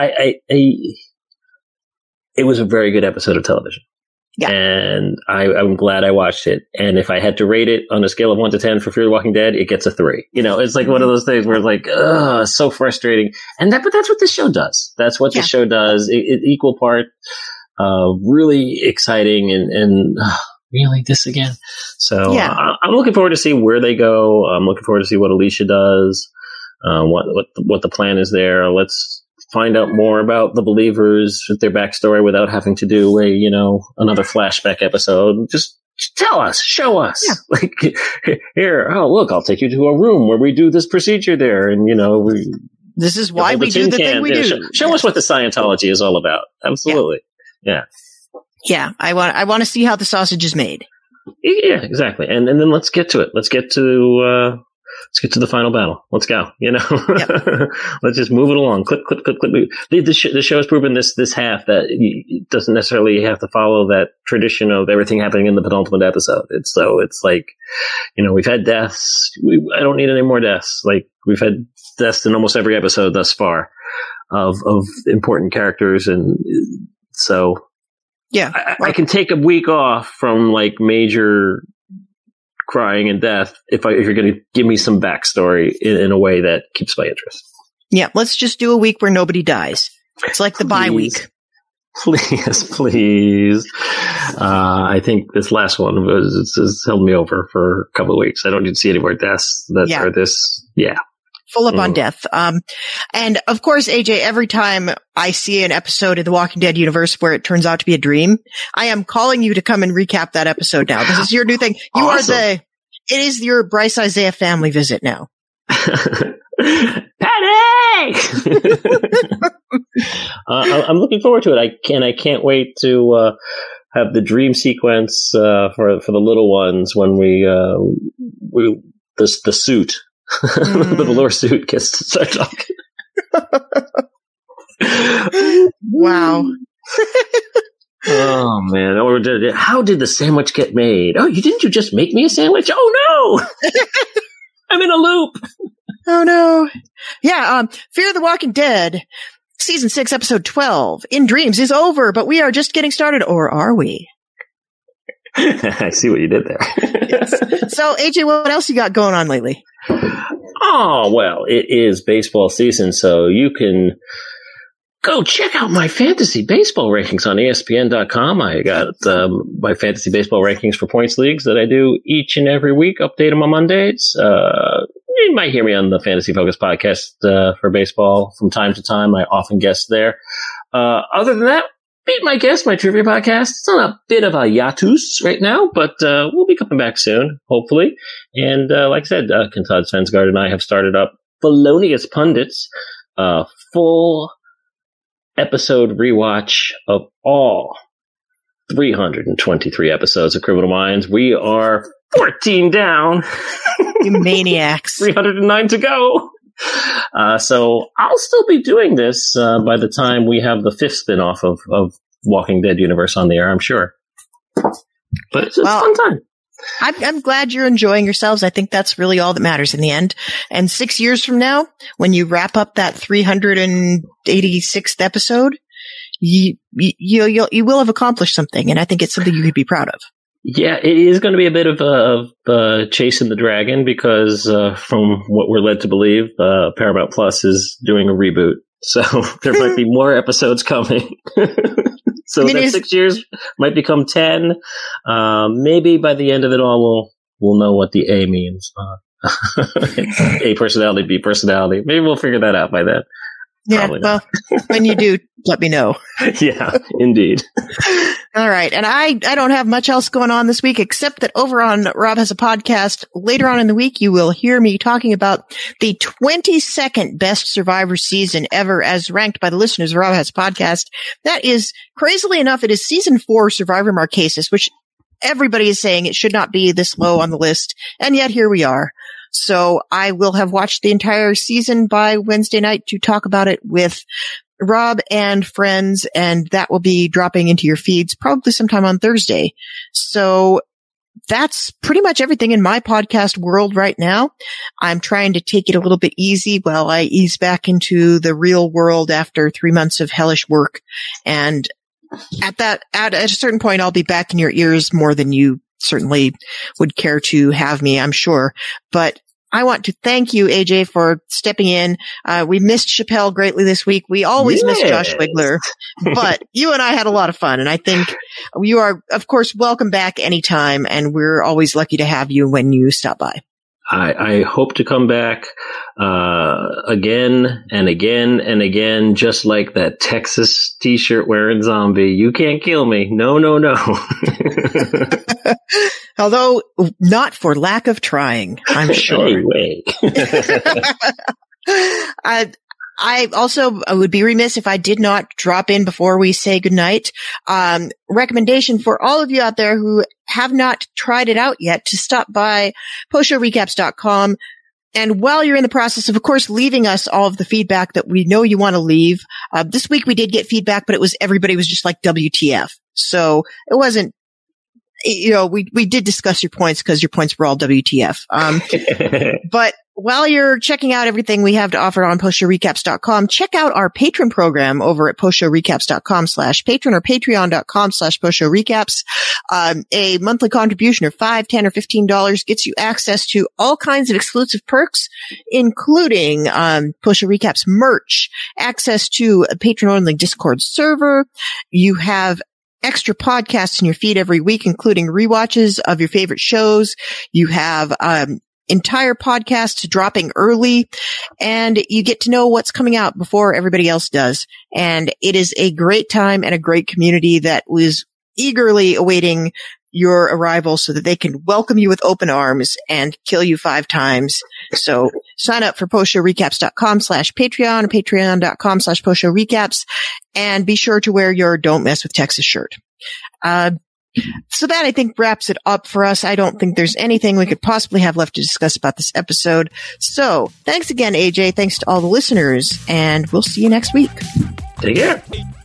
it was a very good episode of television. Yeah. And I'm glad I watched it. And if I had to rate it on a scale of 1 to 10 for Fear the Walking Dead, it gets a 3. It's like one of those things where it's like, it's so frustrating. But that's what this show does. That's what the show does. It equal part. Really exciting and really this again. So I'm looking forward to see where they go. I'm looking forward to see what Alicia does, what the plan is there. Let's find out more about the Believers, their backstory, without having to do another flashback episode. Just tell us, show us. Yeah. Like here, look, I'll take you to a room where we do this procedure there, and this is why we do the thing we do. Show us what the Scientology is all about. Absolutely. Yeah. I want to see how the sausage is made. Yeah, exactly. And then let's get to it. Let's get to let's get to the final battle. Let's go. You know, Yep. let's just move it along. Click, click, click, click. The show has proven this half that it doesn't necessarily have to follow that tradition of everything happening in the penultimate episode. It's like, you know, we've had deaths. I don't need any more deaths. Like, we've had deaths in almost every episode thus far of important characters. And so, Yeah. I can take a week off from like major crying and death if you're going to give me some backstory in a way that keeps my interest. Yeah. Let's just do a week where nobody dies. It's like the bye week. Please. I think this last one has held me over for a couple of weeks. I don't need to see any more deaths or this. Yeah. Full up on death. And of course, AJ, every time I see an episode in the Walking Dead universe where it turns out to be a dream, I am calling you to come and recap that episode now. This is your new thing. You Awesome. it is your Bryce Isaiah family visit now. Patty! I'm looking forward to it. I can't wait to have the dream sequence for the little ones when the suit. The velour suit gets to start talking. Wow. Oh man! Or how did the sandwich get made? Oh, didn't you just make me a sandwich? Oh no! I'm in a loop. Oh no. Yeah. Fear the Walking Dead, season 6, episode 12, In Dreams is over, but we are just getting started, or are we? I see what you did there. So, AJ, what else you got going on lately? Oh, well, it is baseball season, so you can go check out my fantasy baseball rankings on ESPN.com. I got my fantasy baseball rankings for points leagues that I do each and every week, update them on Mondays. You might hear me on the Fantasy Focus podcast for baseball from time to time. I often guest there. Other than that, Beat My Guest, my trivia podcast. It's on a bit of a hiatus right now, but we'll be coming back soon, hopefully. And like I said, Todd Svensgaard and I have started up Felonious Pundits, full episode rewatch of all 323 episodes of Criminal Minds. We are 14 down. You maniacs. 309 to go. So I'll still be doing this by the time we have the 5th spinoff of Walking Dead universe on the air, I'm sure. But it's a fun time. I'm glad you're enjoying yourselves. I think that's really all that matters in the end. And 6 years from now, when you wrap up that 386th episode, you will have accomplished something. And I think it's something you could be proud of. Yeah, it is going to be a bit of chasing the dragon because from what we're led to believe, Paramount Plus is doing a reboot. So there might be more episodes coming. So that 6 years might become 10. Maybe by the end of it all, we'll know what the A means. A personality, B personality. Maybe we'll figure that out by then. Yeah, well, when you do, let me know. Yeah, indeed. All right. And I don't have much else going on this week, except that over on Rob Has a Podcast, later on in the week, you will hear me talking about the 22nd best Survivor season ever as ranked by the listeners of Rob Has a Podcast. That is, crazily enough, it is season 4 Survivor Marquesas, which everybody is saying it should not be this low on the list. And yet here we are. So I will have watched the entire season by Wednesday night to talk about it with Rob and friends, and that will be dropping into your feeds probably sometime on Thursday. So that's pretty much everything in my podcast world right now. I'm trying to take it a little bit easy while I ease back into the real world after 3 months of hellish work. And at a certain point, I'll be back in your ears more than you certainly would care to have me, I'm sure. But I want to thank you, AJ, for stepping in. We missed Chappelle greatly this week. We always miss Josh Wigler, but you and I had a lot of fun. And I think you are, of course, welcome back anytime. And we're always lucky to have you when you stop by. I hope to come back again and again and again, just like that Texas t-shirt wearing zombie. You can't kill me. No, no, no. Although not for lack of trying, I'm sure. Anyway. I also would be remiss if I did not drop in before we say goodnight. Recommendation for all of you out there who have not tried it out yet to stop by postshowrecaps.com. And while you're in the process of course, leaving us all of the feedback that we know you want to leave, this week we did get feedback, but everybody was just like WTF. So it wasn't, we did discuss your points because your points were all WTF. But while you're checking out everything we have to offer on postshowrecaps.com, check out our patron program over at postshowrecaps.com/patron or patreon.com/postshowrecaps. A monthly contribution of $5, $10, or $15 gets you access to all kinds of exclusive perks, including, Post Show Recaps merch, access to a patron-only Discord server. You have extra podcasts in your feed every week, including rewatches of your favorite shows. You have, entire podcasts dropping early, and you get to know what's coming out before everybody else does. And it is a great time and a great community that was eagerly awaiting your arrival so that they can welcome you with open arms and kill you 5 times. So sign up for postshowrecaps.com/Patreon or patreon.com/postshowrecaps, and be sure to wear your Don't Mess with Texas shirt. So that, I think, wraps it up for us. I don't think there's anything we could possibly have left to discuss about this episode. So thanks again, AJ. Thanks to all the listeners, and we'll see you next week. Take care.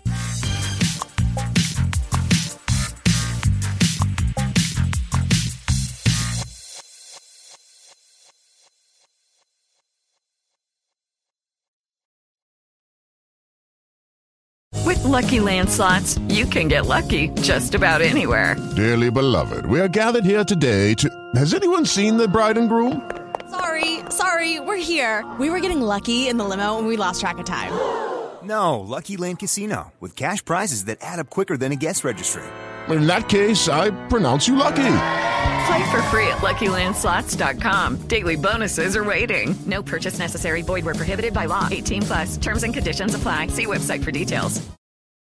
With Lucky Land Slots, you can get lucky just about anywhere. Dearly beloved, we are gathered here today to... Has anyone seen the bride and groom? Sorry, we're here. We were getting lucky in the limo and we lost track of time. No, Lucky Land Casino, with cash prizes that add up quicker than a guest registry. In that case, I pronounce you lucky. Play for free at LuckyLandSlots.com. Daily bonuses are waiting. No purchase necessary. Void where prohibited by law. 18+. Terms and conditions apply. See website for details.